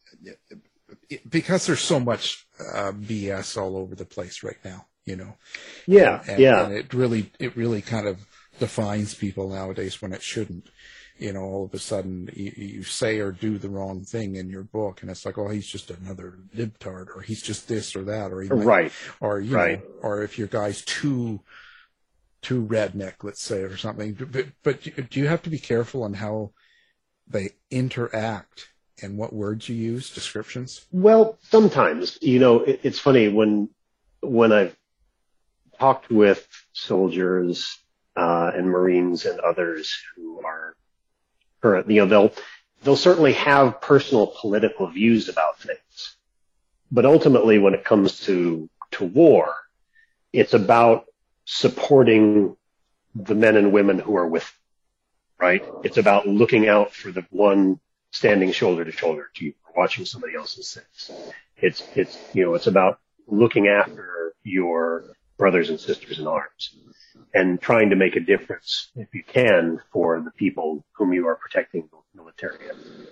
it, because there's so much uh, B S all over the place right now, you know. Yeah, and, yeah. And it really, it really kind of defines people nowadays when it shouldn't. You know, all of a sudden you, you say or do the wrong thing in your book, and it's like, oh, he's just another libtard, or he's just this or that, or he might, right, or you right. know, or if your guy's too too redneck, let's say, or something. But but do you have to be careful on how they interact and what words you use, descriptions? Well, sometimes, you know, it, it's funny when when I've talked with soldiers uh, and Marines and others who are current, you know, they'll they'll certainly have personal political views about things, but ultimately, when it comes to to war, it's about supporting the men and women who are with them, right? It's about looking out for the one standing shoulder to shoulder to you, watching somebody else's sins. It's it's you know, it's about looking after your brothers and sisters in arms and trying to make a difference, if you can, for the people whom you are protecting militarily.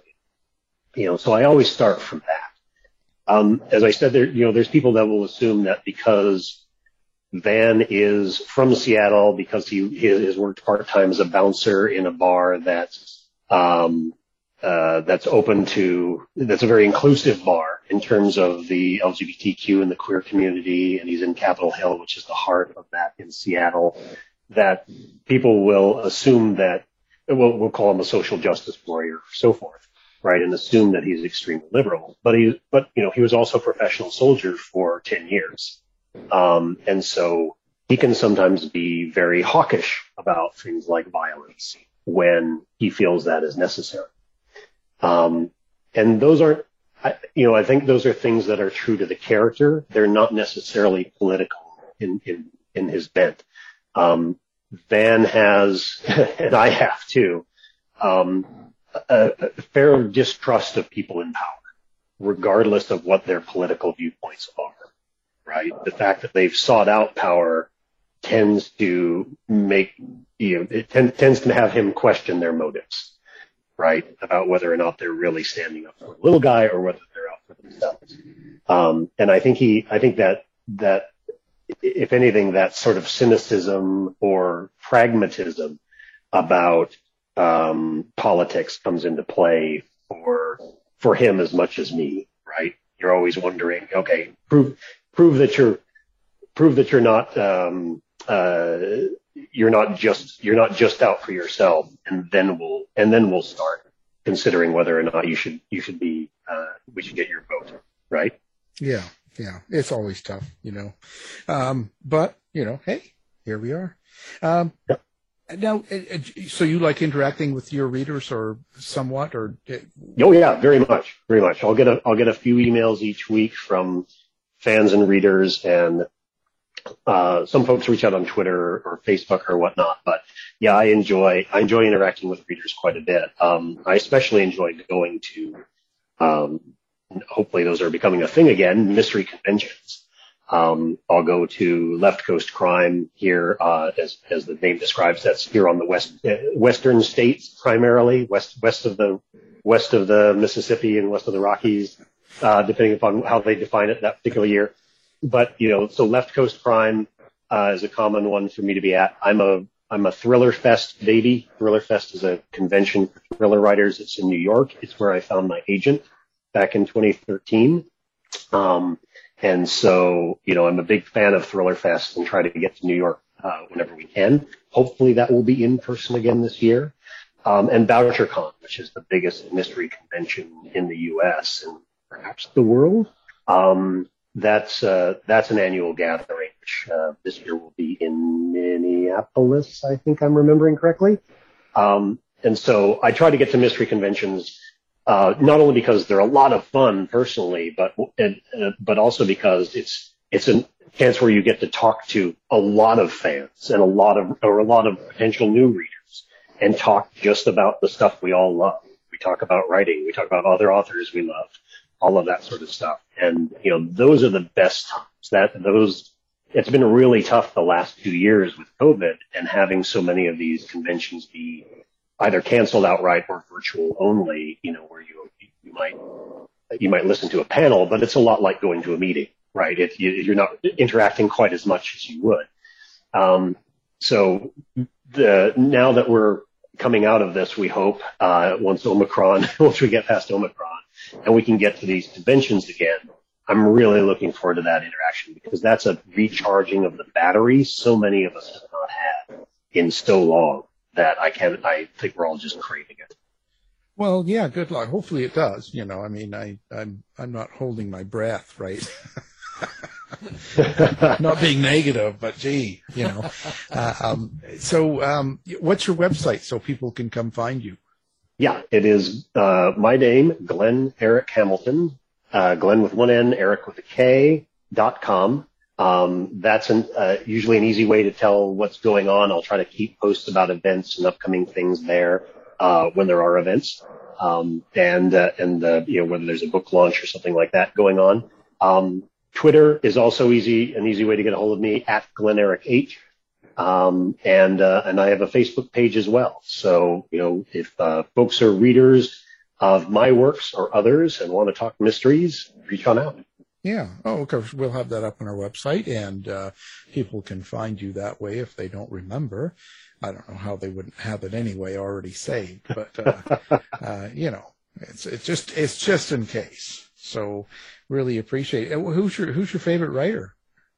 You know, so I always start from that. Um, as I said, there, you know, there's people that will assume that because Van is from Seattle, because he, he has worked part-time as a bouncer in a bar that's, um, uh, that's open to, that's a very inclusive bar in terms of the L G B T Q and the queer community, and he's in Capitol Hill, which is the heart of that in Seattle, that people will assume that, we'll, we'll call him a social justice warrior, so forth, right, and assume that he's extremely liberal. But he, but, you know, he was also a professional soldier for ten years. Um, and so he can sometimes be very hawkish about things like violence when he feels that is necessary. Um, and those aren't, I, you know, I think those are things that are true to the character. They're not necessarily political in, in, in his bent. Um, Van has, and I have too, um, a, a fair distrust of people in power, regardless of what their political viewpoints are, right? The fact that they've sought out power tends to make, you know, it ten, tends to have him question their motives, right? About whether or not they're really standing up for a little guy or whether they're out for themselves. Um, and I think he, I think that, that if anything, that sort of cynicism or pragmatism about, um, politics comes into play for, for him as much as me, right? You're always wondering, okay, prove, prove that you're, prove that you're not, um, uh, you're not just, you're not just out for yourself, and then we'll, and then we'll start considering whether or not you should, you should be, uh, we should get your vote, right? Yeah. Yeah. It's always tough, you know. Um, but, you know, hey, here we are. Um, yep. Now, so you like interacting with your readers or somewhat, or? Oh yeah, very much, very much. I'll get a, I'll get a few emails each week from fans and readers, and uh, some folks reach out on Twitter or Facebook or whatnot, but yeah, I enjoy, I enjoy interacting with readers quite a bit. Um, I especially enjoy going to, um, hopefully those are becoming a thing again, mystery conventions. Um, I'll go to Left Coast Crime here, uh, as, as the name describes, that's here on the west, uh, western states primarily, west, west of the, west of the Mississippi and west of the Rockies, uh, depending upon how they define it that particular year. But, you know, so Left Coast Crime, uh, is a common one for me to be at. I'm a, I'm a Thriller Fest baby. Thriller Fest is a convention for thriller writers. It's in New York. It's where I found my agent back in twenty thirteen. Um, and so, you know, I'm a big fan of Thriller Fest and try to get to New York, uh, whenever we can. Hopefully that will be in person again this year. Um, and BoucherCon, which is the biggest mystery convention in the U S and perhaps the world. Um, that's, uh, that's an annual gathering, which, uh, this year will be in Minneapolis, I think I'm remembering correctly. Um, and so I try to get to mystery conventions, uh, not only because they're a lot of fun personally, but, and, uh, but also because it's, it's a chance where you get to talk to a lot of fans and a lot of, or a lot of potential new readers and talk just about the stuff we all love. We talk about writing. We talk about other authors we love, all of that sort of stuff. And, you know, those are the best times. That, those, it's been really tough the last few years with COVID and having so many of these conventions be either canceled outright or virtual only, you know, where you, you might, you might listen to a panel, but it's a lot like going to a meeting, right? It, you, you're not interacting quite as much as you would. Um, so the, now that we're coming out of this, we hope, uh, once Omicron, once we get past Omicron and we can get to these conventions again, I'm really looking forward to that interaction because that's a recharging of the battery so many of us have not had in so long that I can, I think we're all just craving it. Well, yeah, good luck. Hopefully it does. You know, I mean, I, I'm, I'm not holding my breath, right? Not being negative, but gee, you know. Uh, um, so, um, what's your website so people can come find you? Yeah, it is, uh, my name, Glenn Eric Hamilton, uh, Glenn with one N, Eric with a K, dot com. Um, that's an, uh, usually an easy way to tell what's going on. I'll try to keep posts about events and upcoming things there, uh, when there are events. Um, and, uh, and, uh, you know, whether there's a book launch or something like that going on. Um, Twitter is also easy, an easy way to get a hold of me at Glenn Eric H. Um, and, uh, and I have a Facebook page as well. So, you know, if, uh, folks are readers of my works or others and want to talk mysteries, reach on out. Yeah. Oh, okay. We'll have that up on our website and, uh, people can find you that way if they don't remember. I don't know how they wouldn't have it anyway already saved, but, uh, uh, you know, it's, it's just, it's just in case. So really appreciate it. Who's your, who's your favorite writer?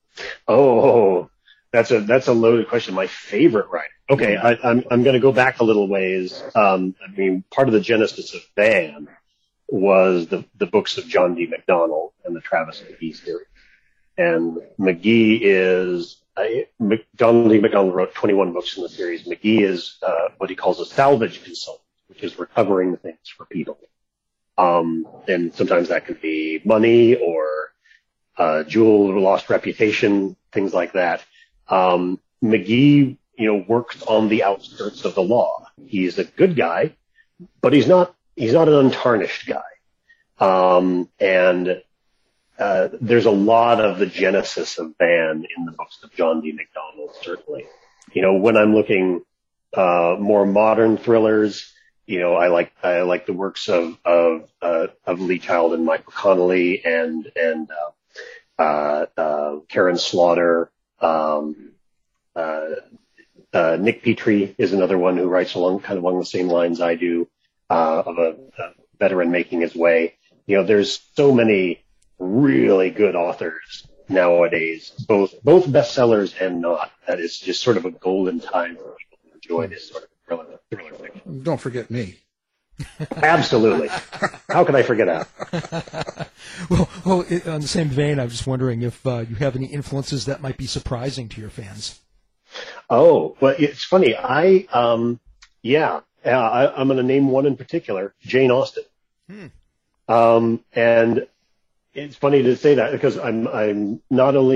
Oh, that's a, that's a loaded question. My favorite writer. Okay. I, I'm, I'm going to go back a little ways. Um, I mean, part of the genesis of Van was the, the books of John D. McDonnell and the Travis McGee series. And McGee is, uh, John D. McDonnell wrote twenty-one books in the series. McGee is, uh, what he calls a salvage consultant, which is recovering things for people. Um, and sometimes that could be money or, uh, jewel or lost reputation, things like that. Um, McGee, you know, works on the outskirts of the law. He's a good guy, but he's not, he's not an untarnished guy. Um, and, uh, there's a lot of the genesis of Van in the books of John D. McDonnell, certainly. You know, when I'm looking, uh, more modern thrillers, you know, I like, I like the works of, of, uh, of Lee Child and Michael Connelly and, and, uh, uh, uh, Karen Slaughter, um, uh, uh, Nick Petrie is another one who writes along, kind of along the same lines I do, uh, of a, a veteran making his way. You know, there's so many really good authors nowadays, both, both bestsellers and not, that it's just sort of a golden time for people to enjoy this sort of thriller, thriller fiction. Don't forget me. Absolutely. How can I forget that? well, well, it, on the same vein, I was just wondering if uh, you have any influences that might be surprising to your fans. Oh, well, it's funny. I, um, yeah, uh, I, I'm going to name one in particular, Jane Austen. Hmm. Um, and it's funny to say that because I'm, I'm not only a,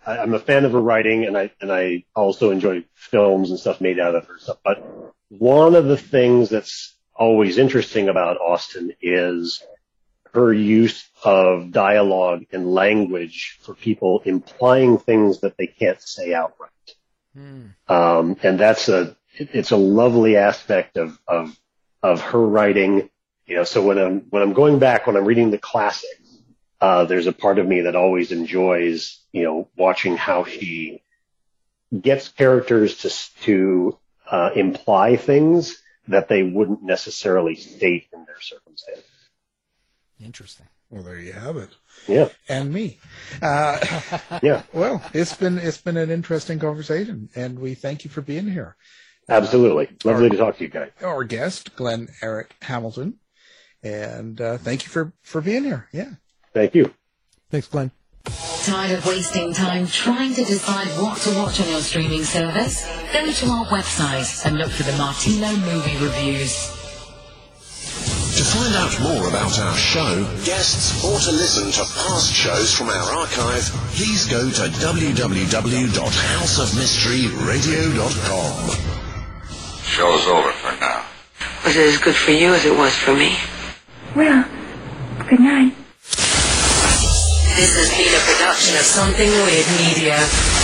I, I'm a fan of her writing, and I and I also enjoy films and stuff made out of her stuff. But one of the things that's always interesting about Austen is her use of dialogue and language for people implying things that they can't say outright. Mm. Um, and that's a, it's a lovely aspect of, of, of her writing. You know, so when I'm, when I'm going back, when I'm reading the classics, uh, there's a part of me that always enjoys, you know, watching how she gets characters to, to, uh, imply things that they wouldn't necessarily state in their circumstances. Interesting. Well, there you have it. Yeah. And me. Uh, yeah. Well, it's been it's been an interesting conversation, and we thank you for being here. Absolutely. Uh, Lovely our, to talk to you guys. Our guest, Glenn Eric Hamilton, and uh, thank you for, for being here. Yeah. Thank you. Thanks, Glenn. Tired of wasting time trying to decide what to watch on your streaming service? Go to our website and look for the Martino Movie Reviews. To find out more about our show, guests, or to listen to past shows from our archive, please go to w w w dot house of mystery radio dot com. Show's over for now. Was it as good for you as it was for me? Well, good night. This has been a production of Something Weird Media.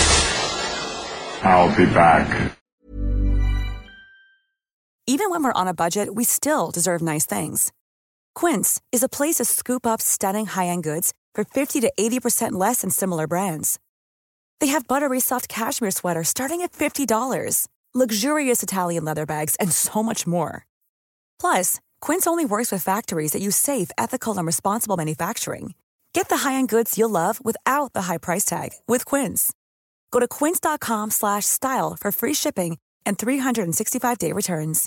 I'll be back. Even when we're on a budget, we still deserve nice things. Quince is a place to scoop up stunning high-end goods for fifty to eighty percent less than similar brands. They have buttery soft cashmere sweaters starting at fifty dollars, luxurious Italian leather bags, and so much more. Plus, Quince only works with factories that use safe, ethical, and responsible manufacturing. Get the high-end goods you'll love without the high price tag with Quince. Go to quince.com slash style for free shipping and three sixty-five day returns.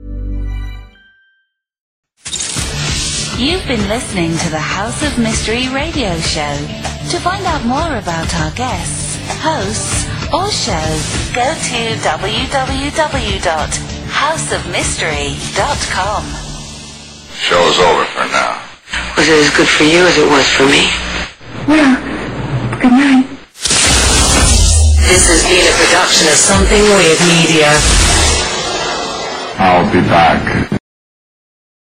You've been listening to the House of Mystery radio show. To find out more about our guests, hosts, or shows, go to w w w dot house of mystery dot com. Show's over for now. Was it as good for you as it was for me? Well, good night. This has been a production of Something Weird Media. I'll be back.